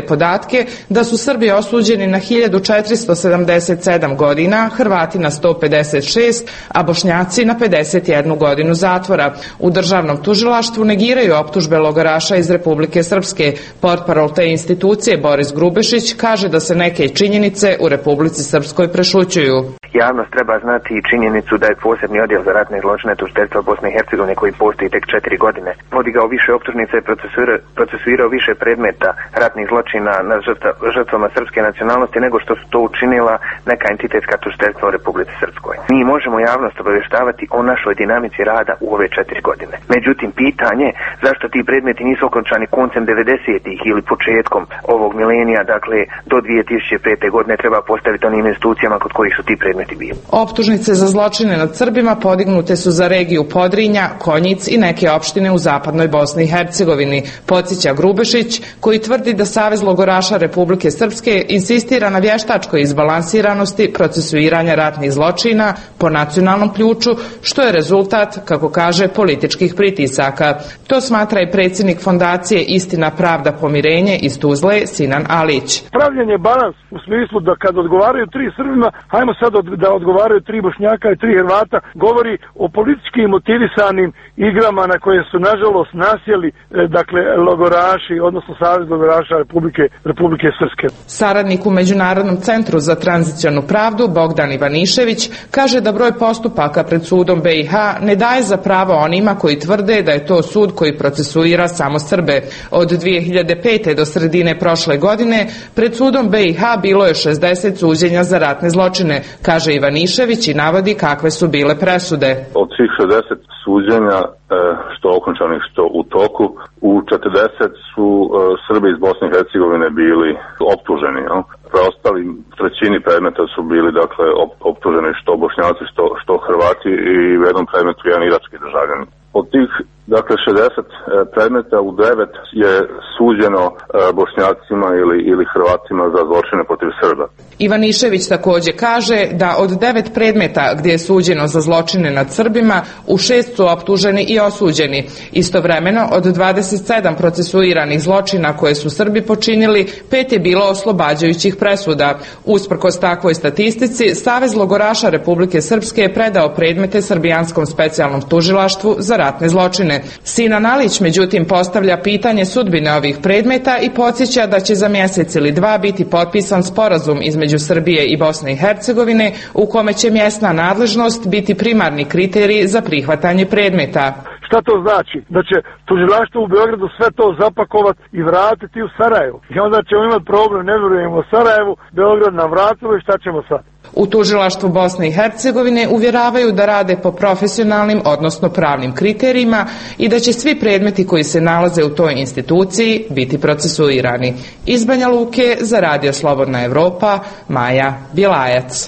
podatke da su Srbi osuđeni na hiljadu četiristo sedamdeset sedam godina, Hrvati na sto pedeset šest, a Bošnjaci na pedeset jednu godinu zatvora. U državnom tužilaštvu negiraju optužbe logoraša iz Republike Srpske. Portparol te institucije Boris Grubešić kaže da se neke činjenice u Republici Srpskoj prešućuju.
Javnost treba znati i činjenicu da je posebni odjel za ratne zločine tužiteljstva Bosne i Hercegovine, koji postoji tek četiri godine, podigao više optužnica i procesuirao, procesuirao više predmeta ratnih zločina na žrtvama srpske nacionalnosti nego što su to učinila neka entitetska tužiteljstva u Republici Srpskoj. Mi možemo javnost obavještavati o našoj dinamici rada u ove četiri godine. Međutim, pitanje zašto ti predmeti nisu okončani koncem devedesetih ili početkom ovog milenija, dakle do dvije tisuće pete godine, treba postaviti onim institucijama kod kojih su ti predmeti.
Optužnice za zločine nad Srbima podignute su za regiju Podrinja, Konjic i neke opštine u zapadnoj Bosni i Hercegovini, podsjeća Grubešić, koji tvrdi da Savez logoraša Republike Srpske insistira na vještačkoj izbalansiranosti procesuiranja ratnih zločina po nacionalnom ključu, što je rezultat, kako kaže, političkih pritisaka. To smatra i predsjednik fondacije Istina, pravda, pomirenje iz Tuzle, Sinan Alić.
Pravljen je balans u smislu da kad odgovaraju tri Srbima, hajmo sad od da odgovaraju tri Bošnjaka i tri Hrvata, govori o politički motivisanim igrama na koje su nažalost nasjeli, dakle, logoraši, odnosno Savez logoraša Republike, Republike Srpske.
Saradnik u Međunarodnom centru za tranzicionu pravdu Bogdan Ivanišević kaže da broj postupaka pred sudom B i H ne daje za pravo onima koji tvrde da je to sud koji procesuira samo Srbe. Od dvije hiljade pete do sredine prošle godine pred sudom B i H bilo je šezdeset suđenja za ratne zločine, kaže Ivanišević i navodi kakve su bile presude.
Od svih šezdeset suđenja, što okončanih, što u toku, u četrdeset su Srbi iz Bosne i Hercegovine bili optuženi. No? Preostali trećini predmeta su bili, dakle, optuženi što Bošnjaci, što, što Hrvati, i u jednom predmetu jedan irački državljanin. Od tih, dakle, šezdeset predmeta u devet je suđeno Bošnjacima ili, ili Hrvatima za zločine protiv Srba.
Ivanišević također kaže da od devet predmeta gdje je suđeno za zločine nad Srbima, u šest su optuženi i osuđeni. Istovremeno, od dvadeset sedam procesuiranih zločina koje su Srbi počinili, pet je bilo oslobađajućih presuda. Usprkos takvoj statistici, Savez logoraša Republike Srpske je predao predmete Srbijanskom specijalnom tužilaštvu za ratne zločine. Sinan Alić, međutim, postavlja pitanje sudbine ovih predmeta i podsjeća da će za mjesec ili dva biti potpisan sporazum između Srbije i Bosne i Hercegovine, u kome će mjesna nadležnost biti primarni kriterij za prihvatanje predmeta.
Šta to znači? Da će tužilaštvo u Beogradu sve to zapakovati i vratiti u Sarajevo. I onda ćemo imati problem, ne vjerujemo u Sarajevu, Beograd nam vratilo i šta ćemo sad?
U tužilaštvu Bosne i Hercegovine uvjeravaju da rade po profesionalnim, odnosno pravnim kriterijima i da će svi predmeti koji se nalaze u toj instituciji biti procesuirani. Iz Banja Luke za Radio Slobodna Evropa, Maja Bjelajac.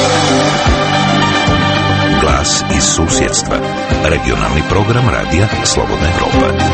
Glas iz susjedstva. Regionalni program Radija Slobodna Evropa.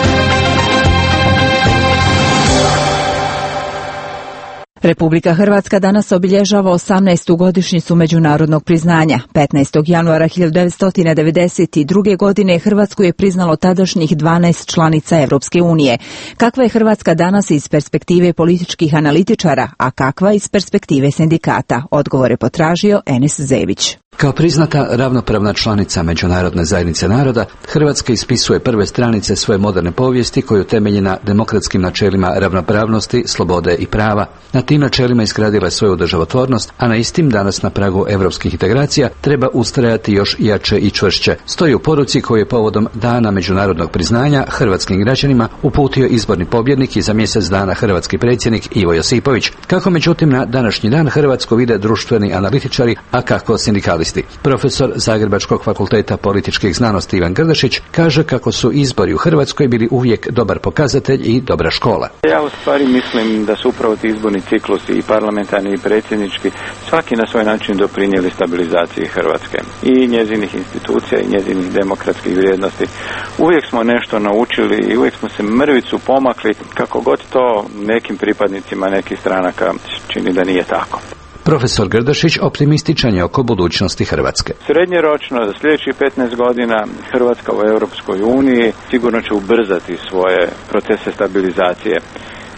Republika Hrvatska danas obilježava osamnaestu godišnjicu međunarodnog priznanja. petnaestog januara hiljadu devetsto devedeset druge. godine Hrvatsku je priznalo tadašnjih dvanaest članica Europske unije. Kakva je Hrvatska danas iz perspektive političkih analitičara, a kakva iz perspektive sindikata? Odgovore potražio Enes Zević.
Kao priznata ravnopravna članica Međunarodne zajednice naroda, Hrvatska ispisuje prve stranice svoje moderne povijesti koju temelji na demokratskim načelima ravnopravnosti, slobode i prava. Na tim načelima izgradila je svoju državotvornost, a na istim danas na pragu europskih integracija treba ustrajati još jače i čvršće. Stoji u poruci koju je povodom Dana međunarodnog priznanja hrvatskim građanima uputio izborni pobjednik i za mjesec dana hrvatski predsjednik Ivo Josipović. Kako međutim na današnji dan Hrvatsku vide društveni analitičari, a kako sindikalisti? Profesor Zagrebačkog fakulteta političkih znanosti Ivan Grdešić kaže kako su izbori u Hrvatskoj bili uvijek dobar pokazatelj i dobra škola.
Ja u stvari mislim da su upravo ti izborni ciklusi, i parlamentarni i predsjednički, svaki na svoj način doprinijeli stabilizaciji Hrvatske i njezinih institucija i njezinih demokratskih vrijednosti. Uvijek smo nešto naučili i uvijek smo se mrvicu pomakli, kako god to nekim pripadnicima nekih stranaka čini da nije tako.
Profesor Grdešić optimističan je oko budućnosti Hrvatske.
Srednjeročno, za sljedećih petnaest godina, Hrvatska u Europskoj uniji sigurno će ubrzati svoje procese stabilizacije.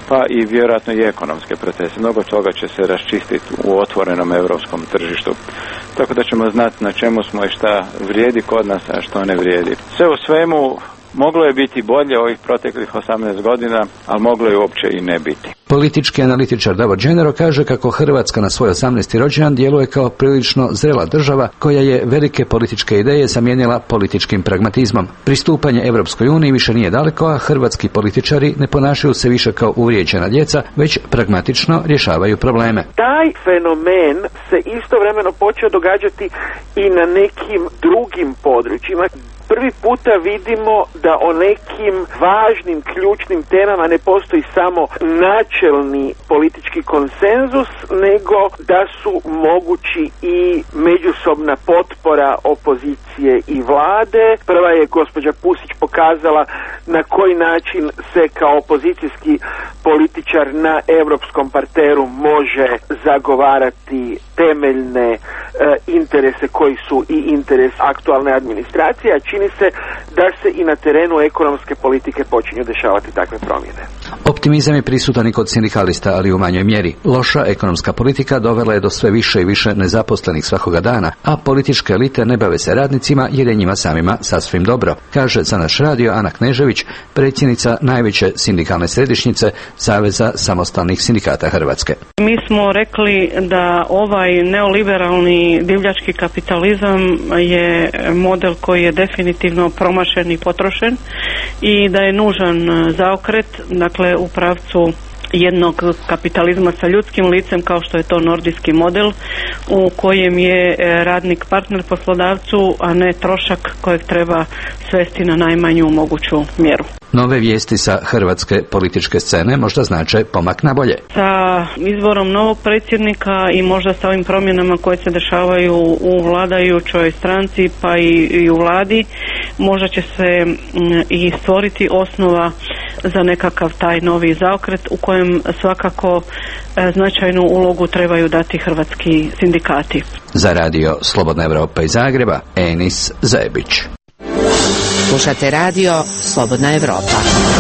pa i vjerojatno i ekonomske procese. Mnogo toga će se raščistiti u otvorenom europskom tržištu. Tako da ćemo znati na čemu smo i šta vrijedi kod nas, a što ne vrijedi. Sve u svemu, moglo je biti bolje ovih proteklih osamnaest godina, ali moglo je uopće i ne biti.
Politički analitičar Davor Đenero kaže kako Hrvatska na svoj osamnaesti rođendan djeluje kao prilično zrela država koja je velike političke ideje zamijenila političkim pragmatizmom. Pristupanje Europskoj uniji više nije daleko, a hrvatski političari ne ponašaju se više kao uvrijeđena djeca, već pragmatično rješavaju probleme.
Taj fenomen se istovremeno počeo događati i na nekim drugim područjima. Prvi puta vidimo da o nekim važnim, ključnim temama ne postoji samo načelni politički konsenzus, nego da su mogući i međusobna potpora opozicije i vlade. Prva je gospođa Pusić pokazala na koji način se kao opozicijski političar na europskom parteru može zagovarati temeljne e, interese koji su i interes aktualne administracije, a čini se da se i na terenu ekonomske politike počinju dešavati takve promjene.
Optimizam je prisutan i kod sindikalista, ali u manjoj mjeri. Loša ekonomska politika dovela je do sve više i više nezaposlenih svakoga dana, a političke elite ne bave se radnicima jer je njima samima sasvim dobro, kaže za naš radio Ana Knežević, predsjednica najveće sindikalne središnjice Saveza samostalnih sindikata Hrvatske.
Mi smo rekli da ovaj neoliberalni divljački kapitalizam je model koji je definitivno promašen i potrošen i da je nužan zaokret, dakle u pravcu jednog kapitalizma sa ljudskim licem kao što je to nordijski model u kojem je radnik partner poslodavcu, a ne trošak kojeg treba svesti na najmanju moguću mjeru.
Nove vijesti sa hrvatske političke scene možda znače pomak na bolje.
Sa izborom novog predsjednika i možda sa ovim promjenama koje se dešavaju u vladajućoj stranci pa i, i u vladi, možda će se m, i stvoriti osnova za nekakav taj novi zaokret u kojem svakako e, značajnu ulogu trebaju dati hrvatski sindikati.
Za radio Slobodna Evropa iz Zagreba, Enis Zebić.
Slušate radio Slobodna Evropa.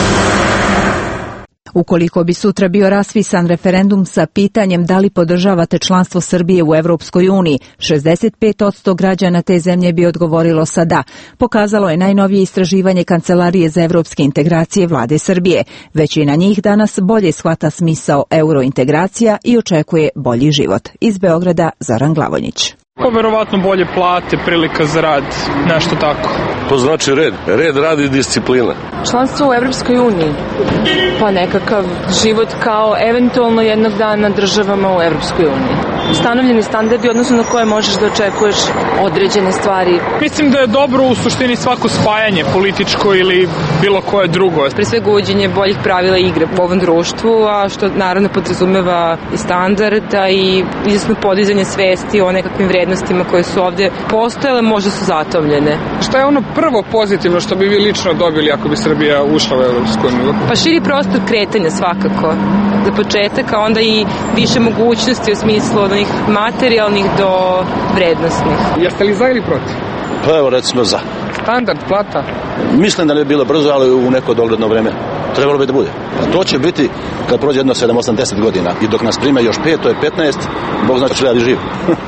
Ukoliko bi sutra bio raspisan referendum sa pitanjem da li podržavate članstvo Srbije u Europskoj uniji, šezdeset pet posto građana te zemlje bi odgovorilo sa da. Pokazalo je najnovije istraživanje Kancelarije za evropske integracije vlade Srbije. Većina njih danas bolje shvata smisao eurointegracija i očekuje bolji život. Iz Beograda Zoran Glavonjić.
Pa verovatno bolje plate, prilika za rad, nešto tako.
To znači red. Red, rad i disciplina.
Članstvo u Evropskoj uniji, pa nekakav život kao eventualno jednog dana državama u Evropskoj uniji. Ustanovljeni standardi odnosno na koje možeš da očekuješ određene stvari.
Mislim da je dobro u suštini svako spajanje, političko ili bilo koje drugo.
Pre svega uvođenje boljih pravila igre u ovom društvu, a što naravno podrazumeva i standarda i izvesno podizanje svesti o nekakvim vrednostima koje su ovde postojale, možda su zatomljene.
Šta je ono prvo pozitivno što bi vi lično dobili ako bi Srbija ušla u Evropsku uniju?
Pa širi prostor kretanja svakako. Za početak, a onda i više mogućnosti u smislu od onih materijalnih do vrednostnih.
Jeste li za ili protiv?
Pa evo recimo za.
Standard, plata?
Mislim da ne bi bilo brzo, ali u neko dogledno vreme trebalo bi da bude. A to će biti kad prođe jedno sedam osam deset godina i dok nas prime još pet, to je petnaest, Bog zna što radi živ.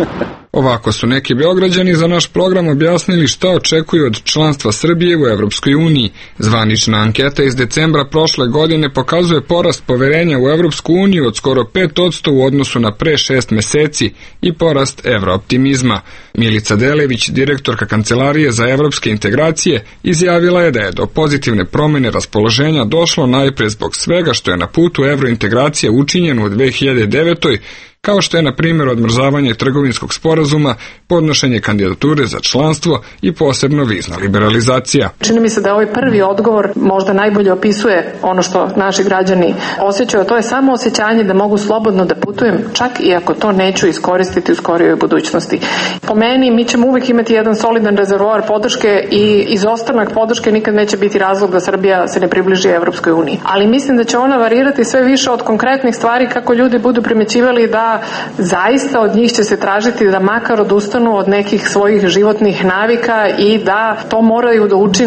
Ovako su neki Beograđani za naš program objasnili šta očekuju od članstva Srbije u Evropskoj uniji. Zvanična anketa iz decembra prošle godine pokazuje porast poverenja u Evropsku uniju od skoro pet posto u odnosu na pre šest meseci i porast evrooptimizma. Milica Delević, direktorka Kancelarije za evropske integracije, izjavila je da je do pozitivne promjene raspoloženja došlo najpre zbog svega što je na putu evrointegracije učinjeno u dve hiljade devetoj, kao što je na primjer odmrzavanje trgovinskog sporazuma, podnošenje kandidature za članstvo i posebno vizna liberalizacija.
Čini mi se da ovaj prvi odgovor možda najbolje opisuje ono što naši građani osjećaju, a to je samo osjećanje da mogu slobodno da putujem, čak i ako to neću iskoristiti u skorijoj budućnosti. Po meni mi ćemo uvijek imati jedan solidan rezervoar podrške i izostanak podrške nikad neće biti razlog da Srbija se ne približi Evropskoj uniji. Ali mislim da će ona varirati sve više od konkretnih stvari kako ljudi budu primećivali da zaista od njih će se tražiti da makar odustanu od nekih svojih životnih navika i da to moraju da učine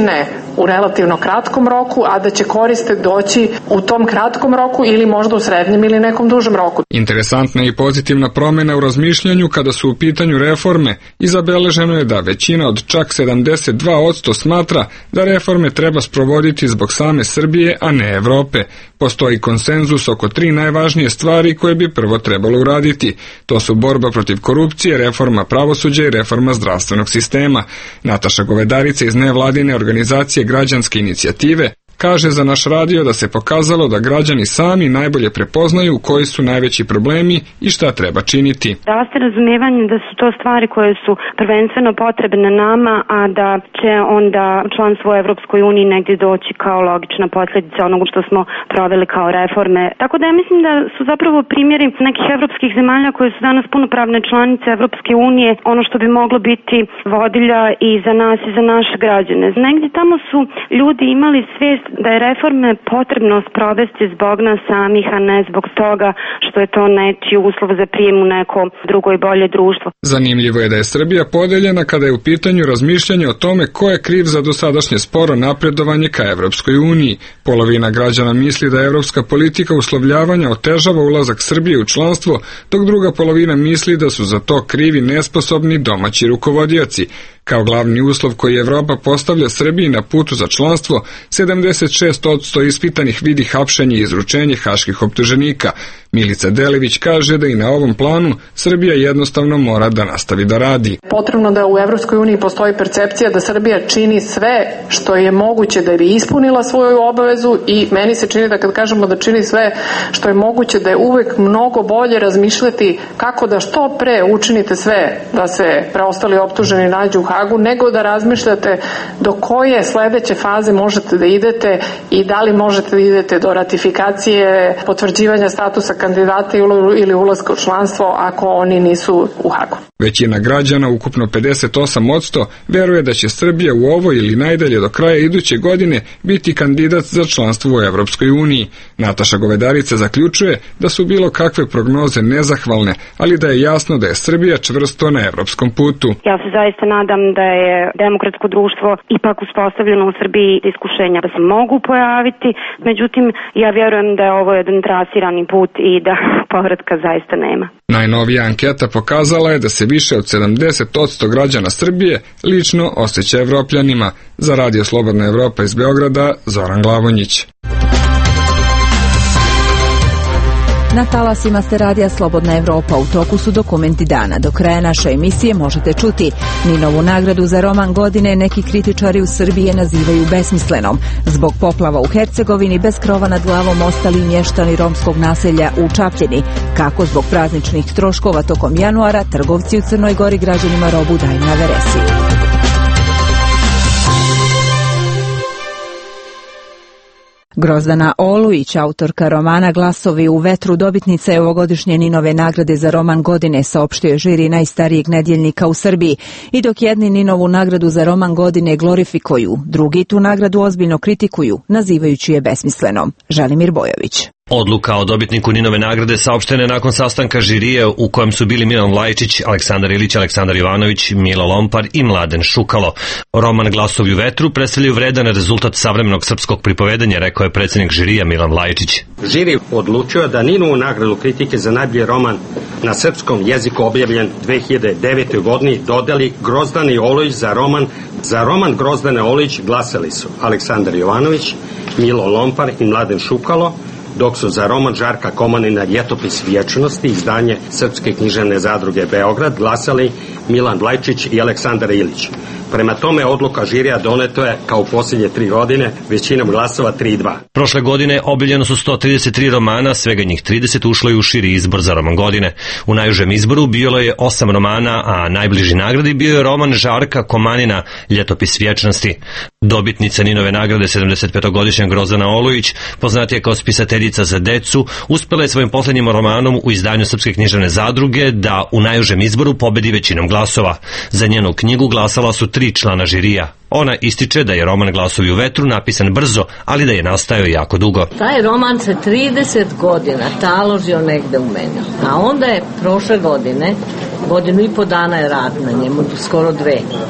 u relativno kratkom roku, a da će koriste doći u tom kratkom roku ili možda u srednjem ili nekom dužem roku.
Interesantna i pozitivna promjena u razmišljanju kada su u pitanju reforme i zabeleženo je da većina od čak sedamdeset dva posto smatra da reforme treba sprovoditi zbog same Srbije, a ne Evrope. Postoji konsenzus oko tri najvažnije stvari koje bi prvo trebalo uraditi. To su borba protiv korupcije, reforma pravosuđa i reforma zdravstvenog sistema. Nataša Govedarica iz nevladine organizacije Građanske inicijative kaže za naš radio da se pokazalo da građani sami najbolje prepoznaju koji su najveći problemi i šta treba činiti.
Raste razumijevanje da su to stvari koje su prvenstveno potrebne nama, a da će onda članstvo u Evropskoj uniji negdje doći kao logična posljedica onoga što smo proveli kao reforme. Tako da ja mislim da su zapravo primjeri nekih evropskih zemalja koje su danas punopravne članice Evropske unije ono što bi moglo biti vodilja i za nas i za naše građane. Negdje tamo su ljudi imali svijest da je reforme potrebno sprovesti zbog nas samih, a ne zbog toga što je to nečiji uslov za prijem u neko drugo i bolje društvo.
Zanimljivo je da je Srbija podeljena kada je u pitanju razmišljanje o tome ko je kriv za dosadašnje sporo napredovanje ka Evropskoj uniji. Polovina građana misli da evropska politika uslovljavanja otežava ulazak Srbije u članstvo, dok druga polovina misli da su za to krivi nesposobni domaći rukovodioci. Kao glavni uslov koji Evropa postavlja Srbiji na putu za članstvo, sedamdeset šest posto ispitanih vidi hapšenje i izručenje haških optuženika. Milica Delević kaže da i na ovom planu Srbija jednostavno mora da nastavi da radi.
Potrebno da u Evropskoj uniji postoji percepcija da Srbija čini sve što je moguće da bi ispunila svoju obavezu i meni se čini da kad kažemo da čini sve što je moguće da je uvek mnogo bolje razmišljati kako da što pre učinite sve da se preostali optuženi nađu u Hagu, nego da razmišljate do koje sledeće faze možete da idete i da li možete da idete do ratifikacije, potvrđivanja statusa kandidata ili ulaska u članstvo ako oni nisu u Hagu.
Većina građana, ukupno pedeset osam posto, veruje da će Srbija u ovoj ili najdalje do kraja iduće godine biti kandidat za članstvo u Evropskoj uniji. Nataša Govedarica zaključuje da su bilo kakve prognoze nezahvalne, ali da je jasno da je Srbija čvrsto na evropskom putu.
Ja se zaista nadam da je demokratsko društvo ipak uspostavljeno u Srbiji, iskušenja da se mogu pojaviti, međutim ja vjerujem da je ovo jedan trasirani put i da povratka zaista nema.
Najnovija anketa pokazala je da se više od sedamdeset posto građana Srbije lično osjeća Evropljanima. Za Radio Slobodna Evropa iz Beograda, Zoran Glavonjić.
Na talasima ste radija Slobodna Evropa, u toku su dokumenti dana. Do kraja naše emisije možete čuti Ninovu nagradu za roman godine neki kritičari u Srbiji nazivaju besmislenom. Zbog poplava u Hercegovini bez krova nad glavom ostali mještani romskog naselja u Čapljini. Kako zbog prazničnih troškova tokom januara trgovci u Crnoj Gori građanima robu daju na veresiju. Grozdana Olujić, autorka romana Glasovi u vetru, dobitnica je ovogodišnje Ninove nagrade za roman godine, saopštio žiri najstarijeg nedjeljnika u Srbiji. I dok jedni Ninovu nagradu za roman godine glorifikuju, drugi tu nagradu ozbiljno kritikuju, nazivajući je besmislenom. Želimir Bojović.
Odluka o dobitniku Ninove nagrade saopštena je nakon sastanka žirije u kojem su bili Milan Vlajčić, Aleksandar Ilić, Aleksandar Jovanović, Milo Lompar i Mladen Šukalo. Roman Glasovi u vetru predstavljaju vredan rezultat savremenog srpskog pripovedanja, rekao je predsjednik žirija Milan Vlajčić.
Žiri odlučio da Ninovu nagradu kritike za najbolji roman na srpskom jeziku objavljen dve hiljade devete. godini dodeli Grozdani Olujić za roman. Za roman Grozdane Olujić glasali su Aleksandar Jovanović, Milo Lompar i Mladen Šukalo, dok su za roman Žarka Komanina Ljetopis vječnosti, izdanje Srpske književne zadruge Beograd, glasali Milan Vlajčić i Aleksandar Ilić. Prema tome, odluka žirija doneto je, kao u posljednje tri godine, većinom glasova tri dva.
Prošle godine objavljeno su sto trideset tri romana, svega njih trideset ušlo je u širi izbor za roman godine. U najužem izboru bilo je osam romana, a najbliži nagradi bio je roman Žarka Komanina Ljetopis vječnosti. Dobitnica Ninove nagrade sedamdesetpetogodišnja Grozdana Olujić, poznatija kao spisateljica za decu, uspela je svojim posljednjim romanom u izdanju Srpske književne zadruge da u najužem izboru pobedi većinom glasova. Za njenu knjigu glasala su tri člana žirija. Ona ističe da je roman Glasovi u vetru napisan brzo, ali da je nastajao jako dugo.
Taj roman se trideset godina taložio negde u meni, a onda je prošle godine, godinu i po dana je rad na njemu, skoro dve.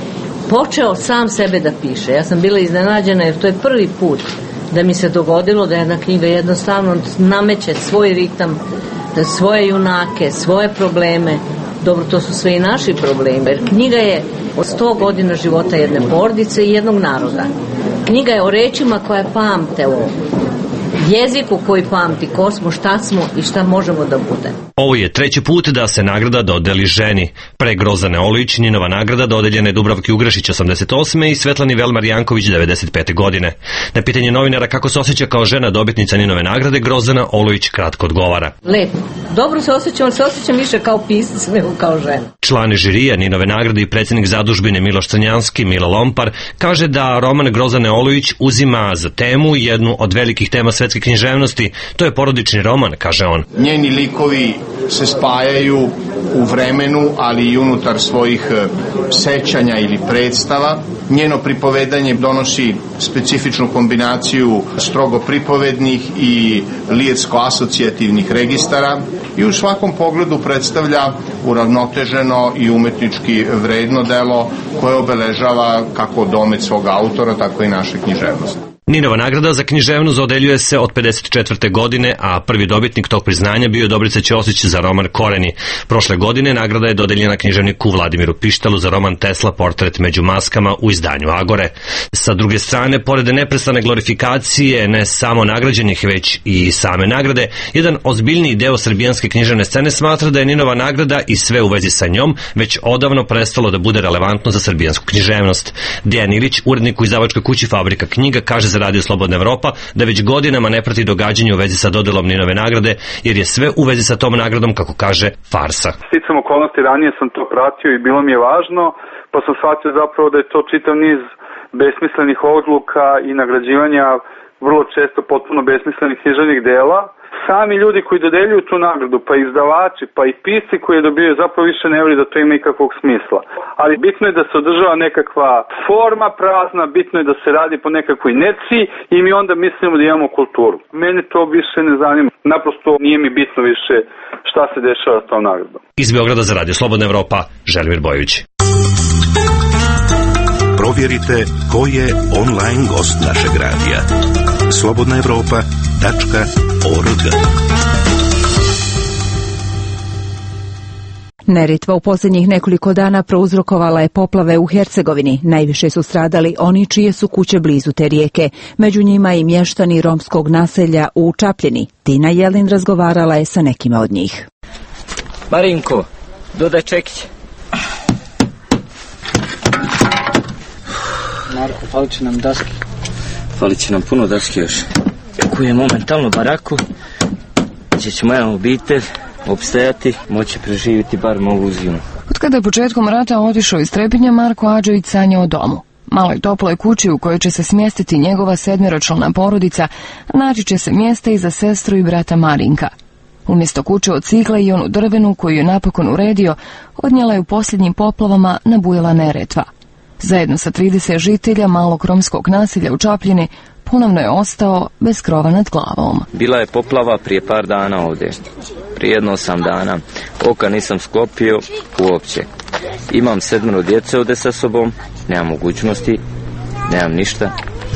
počeo sam sebe da piše. Ja sam bila iznenađena jer to je prvi put da mi se dogodilo da jedna knjiga jednostavno nameće svoj ritam, svoje junake, svoje probleme. Dobro, to su sve i naši problemi, jer knjiga je o sto godina života jedne porodice i jednog naroda. Knjiga je o rečima koje pamte, o jeziku koji pamti ko smo, šta smo i šta možemo da budemo.
Ovo je treći put da se nagrada dodeli ženi. Pre Grozdane Olujić Ninova nagrada dodeljena je Dubravki Ugrešić osamdeset osme i Svetlani Velmar Janković devedeset pete godine. Na pitanje novinara kako se osjeća kao žena dobitnica Ninove nagrade, Grozdana Olujić kratko odgovara.
Lepo. Dobro se osjećam, ali se osjećam više kao pisac nego kao žena.
Član žirija Ninove nagrade i predsjednik zadužbine Miloš Crnjanski, Milo Lompar, kaže da roman Grozdane Olujić uzima za temu jednu od velikih tema svetske književnosti. To je porodični roman, kaže on.
Njeni likovi se spajaju u vremenu, ali i unutar svojih sećanja ili predstava. Njeno pripovedanje donosi specifičnu kombinaciju strogo pripovednih i lijetsko-asocijativnih registara i u svakom pogledu predstavlja uravnoteženo i umetnički vredno delo koje obeležava kako domet svog autora, tako i naše književnosti.
Ninova nagrada za književnost dodeljuje se od pedeset četvrte godine, a prvi dobitnik tog priznanja bio je Dobrica Ćosić za roman Koreni. Prošle godine nagrada je dodeljena književniku Vladimiru Pištalu za roman Tesla portret među maskama u izdanju Agore. Sa druge strane, pored neprestane glorifikacije ne samo nagrađenih, već i same nagrade, jedan ozbiljniji deo srbijanske književne scene smatra da je Ninova nagrada i sve u vezi sa njom već odavno prestalo da bude relevantno za srbijansku književnost. Dejan Ilić, urednik u izdavačkoj kući Fabrika knjiga, kaže za Radio Slobodna Evropa da već godinama ne prati događanje u vezi sa dodelom Ninove nagrade, jer je sve u vezi sa tom nagradom, kako kaže, farsa.
Sticam okolnosti, ranije sam to pratio i bilo mi je važno, pa sam shvatio zapravo da je to čitav niz besmislenih odluka i nagrađivanja vrlo često potpuno besmislenih književnih dela. Sami ljudi koji dodeljuju tu nagradu, pa izdavači, pa i pisci koji je dobiju, zapravo više ne voli da to ima ikakvog smisla. Ali bitno je da se održava nekakva forma prazna, bitno je da se radi po nekakvoj inerciji i mi onda mislimo da imamo kulturu. Mene to više ne zanima. Naprosto nije mi bitno više šta se dešava s tom nagradom.
Iz Beograda za Radio Slobodna Evropa, Želimir Bojović.
Provjerite ko je online gost našeg radija. slobodna evropa tačka org.
Neretva u posljednjih nekoliko dana prouzrokovala je poplave u Hercegovini. Najviše su stradali oni čije su kuće blizu te rijeke. Među njima i mještani romskog naselja u Čapljini. Tina Jelin razgovarala je sa nekima od njih.
Marinko, dodaj čekić.
Marko, fali će nam daski.
Fali će nam puno daski još. Kujem momentalno baraku, gdje će moja obitelj opstajati, moći preživjeti bar ovu zimu.
Od kada je početkom rata otišao iz Trepinja, Marko Adžević sanja o domu. Maloj toploj kući u kojoj će se smjestiti njegova sedmeročlana porodica, naći će se mjesta i za sestru i brata Marinka. Umjesto kuće od cigle i onu drvenu koju je napokon uredio, odnijela je u posljednjim poplavama nabujala Neretva. Zajedno sa trideset žitelja malog romskog naselja u Čapljini ponovno je ostao bez krova nad glavom.
Bila je poplava prije par dana ovdje. Prije jedno osam dana. Oka nisam sklopio uopće. Imam sedmero djece ovdje sa sobom, nemam mogućnosti, nemam ništa.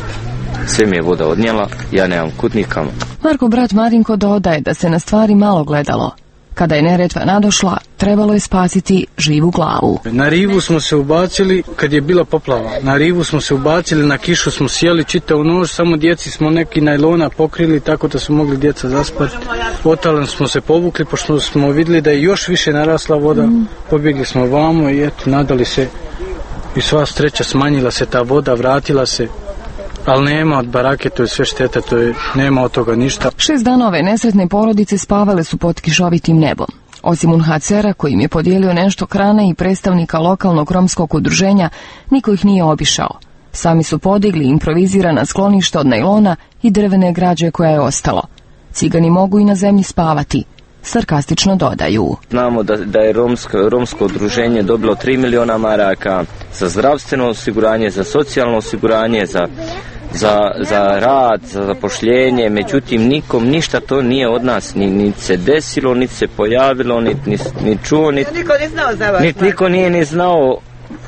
Sve mi je voda odnijela, ja nemam kud nikamo.
Marko brat Marinko dodaje da se na stvari malo gledalo. Kada je Neretva nadošla, trebalo je spasiti živu glavu.
Na rivu smo se ubacili kad je bila poplava. Na rivu smo se ubacili, na kišu smo sjeli čitavu noć, samo djeci smo neki najlona pokrili tako da su mogli djeca zaspati. Otalan smo se povukli pošto smo vidjeli da je još više narasla voda. Mm. Pobjegli smo vamo i eto, nadali se i sva sreća, smanjila se ta voda, vratila se. Ali nema od barake, to je sve šteta, to je, nema od toga ništa.
Šest dana ove nesretne porodice spavale su pod kišovitim nebom. Osim U N H C R-a koji im je podijelio nešto hrane i predstavnika lokalnog romskog udruženja, niko ih nije obišao. Sami su podigli improvizirana skloništa od najlona i drvene građe koja je ostalo. Cigani mogu i na zemlji spavati. Sarkastično dodaju.
Znamo da, da je romsko, romsko udruženje dobilo tri miliona maraka za zdravstveno osiguranje, za socijalno osiguranje, za, za, za rad, za zapošljenje, međutim nikom ništa to nije od nas, ni, ni se desilo, ni se pojavilo, ni, ni, ni čuo, ni, niko, ni znao za vas, niti niko nije ni znao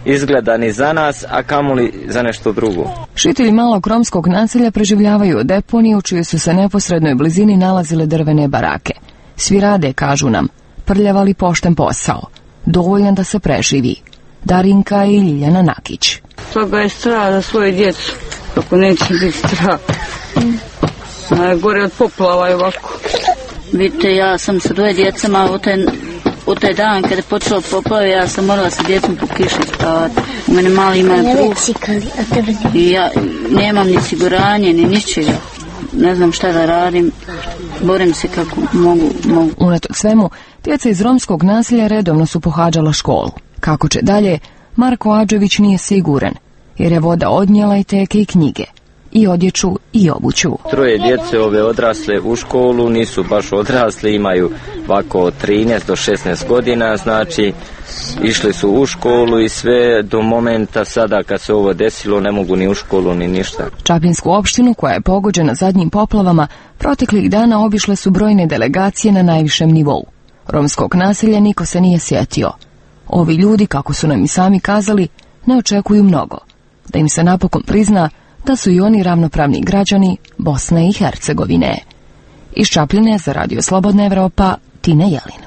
izgleda ni za nas, a kamoli za nešto drugo.
Žitelji malog romskog naselja preživljavaju u deponiji u čijoj su se neposrednoj blizini nalazile drvene barake. Svi rade, kažu nam, prljav ali pošten posao, dovoljan da se preživi. Darinka i Ljiljana Nakić.
Toga je strah za svoju djecu, ako neće biti strah. Najgore od poplava je ovako.
Vidite, ja sam sa dvoje djecama u taj, u taj dan kada je počelo poplave, ja sam morala sa djecom po kiši spavati. U mene mali ima druh i ja nemam ni osiguranje, ni ničega. Ne znam šta da radim, borim se kako mogu. mogu.
Unatoč svemu, djeca iz romskog naselja redovno su pohađala školu. Kako će dalje, Marko Adžević nije siguran, jer je voda odnijela i teke i knjige, i odjeću i obuću.
Troje djece ove odrasle u školu, nisu baš odrasli, imaju ovako od trinaest do šesnaest godina, znači išli su u školu i sve do momenta sada kad se ovo desilo ne mogu ni u školu ni ništa.
Čapinsku opštinu, koja je pogođena zadnjim poplavama, proteklih dana obišle su brojne delegacije na najvišem nivou. Romskog naselja niko se nije sjetio. Ovi ljudi, kako su nam i sami kazali, ne očekuju mnogo, da im se napokon prizna da su i oni ravnopravni građani Bosne i Hercegovine. Iz Čapljine za Radio Slobodna Evropa, Tina Jelin.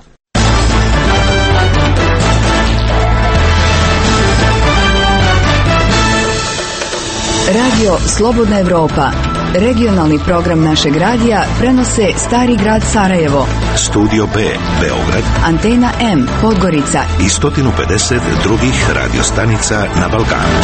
Radio Slobodna Evropa, regionalni program našeg radija, prenose Stari grad Sarajevo,
Studio B, Beograd,
Antena M, Podgorica
i sto pedeset drugih radiostanica na Balkanu.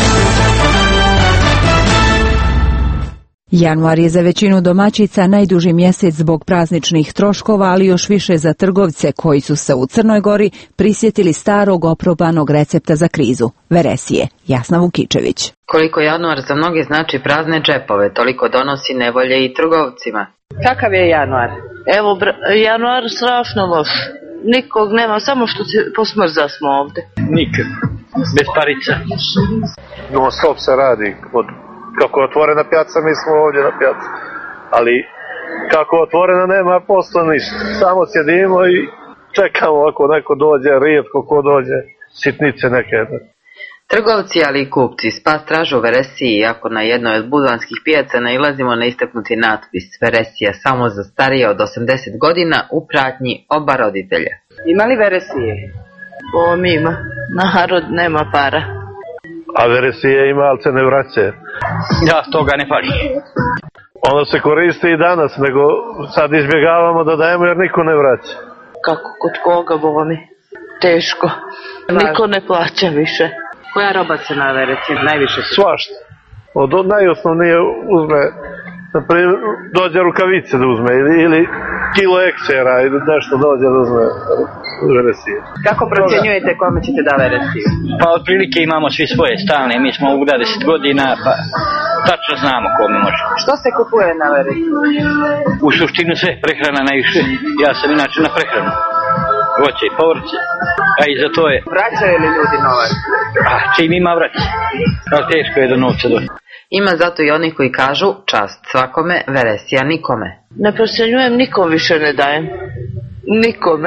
Januar je za većinu domaćica najduži mjesec zbog prazničnih troškova, ali još više za trgovce koji su se u Crnoj Gori prisjetili starog oprobanog recepta za krizu, veresije. Jasna Vukičević.
Koliko januar za mnoge znači prazne džepove, toliko donosi nevolje i trgovcima.
Kakav je januar? Evo, januar strašno loš. Nikog nema, samo što se posmrza smo ovde.
Nikad. Bez parica. Non stop se radi. Od, kako je otvorena pijaca, mi smo ovdje na pijaci. Ali kako je otvorena, nema posla ništa. Samo sjedimo i čekamo ako neko dođe, rijetko ko dođe, sitnice neke.
Trgovci, ali i kupci spas tražu veresiji, iako na jednoj od budvanskih pijaca nailazimo na istaknuti natpis veresija samo za starije od osamdeset godina u pratnji oba roditelja.
Ima li veresije? O, mi ima. Narod nema para.
A veresije ima, ali se ne vraća. Ja, toga ne fali. Ono se koristi i danas, nego sad izbjegavamo da dajemo jer niko ne vraća.
Kako, kod koga, boga mi? Teško. Niko ne plaća više.
Koja roba se na veresiji najviše?
Svašta. Od najosnovnije uzme, naprimjer, dođe rukavice da uzme, ili, ili kilo eksera, ili nešto dođe da uzme veresije.
Kako procjenjujete kome ćete da veresiju?
Pa otprilike imamo svi svoje stalne, mi smo u deset godina, pa tačno znamo kome može.
Što se kupuje na veresiju?
U suštinu sve, prehrana najviše. Ja sam inače na prehranu. Voće i povrće, a i za to je...
Vraćaju li ljudi novac?
A čim ima vraća, ali teško je do novca doći.
Ima zato i oni koji kažu čast svakome, veresija nikome.
Ne procjenjujem, nikom više ne dajem. Nikome.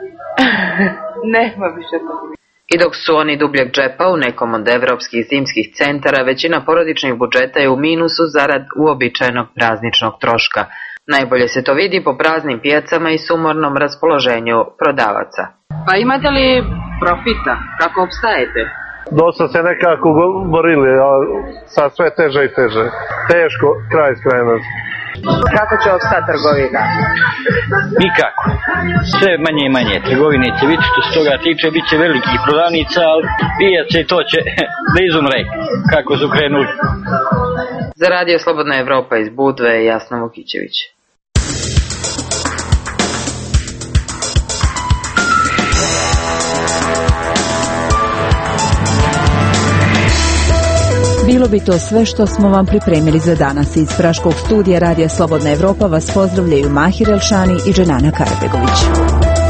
Nema više toga.
I dok su oni dubljeg džepa u nekom od evropskih zimskih centara, većina porodičnih budžeta je u minusu zarad uobičajenog prazničnog troška. Najbolje se to vidi po praznim pijacama i sumornom raspoloženju prodavaca. Pa imate li profita? Kako opstajete?
Dosta se nekako borili, a sad sve teže i teže. Teško, kraj s krajem.
Kako će opstati trgovina?
Nikako. Sve manje i manje. Trgovine će biti što se toga tiče, bit će velikih prodavnica, ali pijace i to će da izumre kako su krenuli.
Za Radio Slobodna Evropa iz Budve, Jasna Vukičević.
Bilo bi to sve što smo vam pripremili za danas. Iz Praškog studija Radija Slobodna Evropa vas pozdravljaju Mahir Elšani i Dženana Karabegović.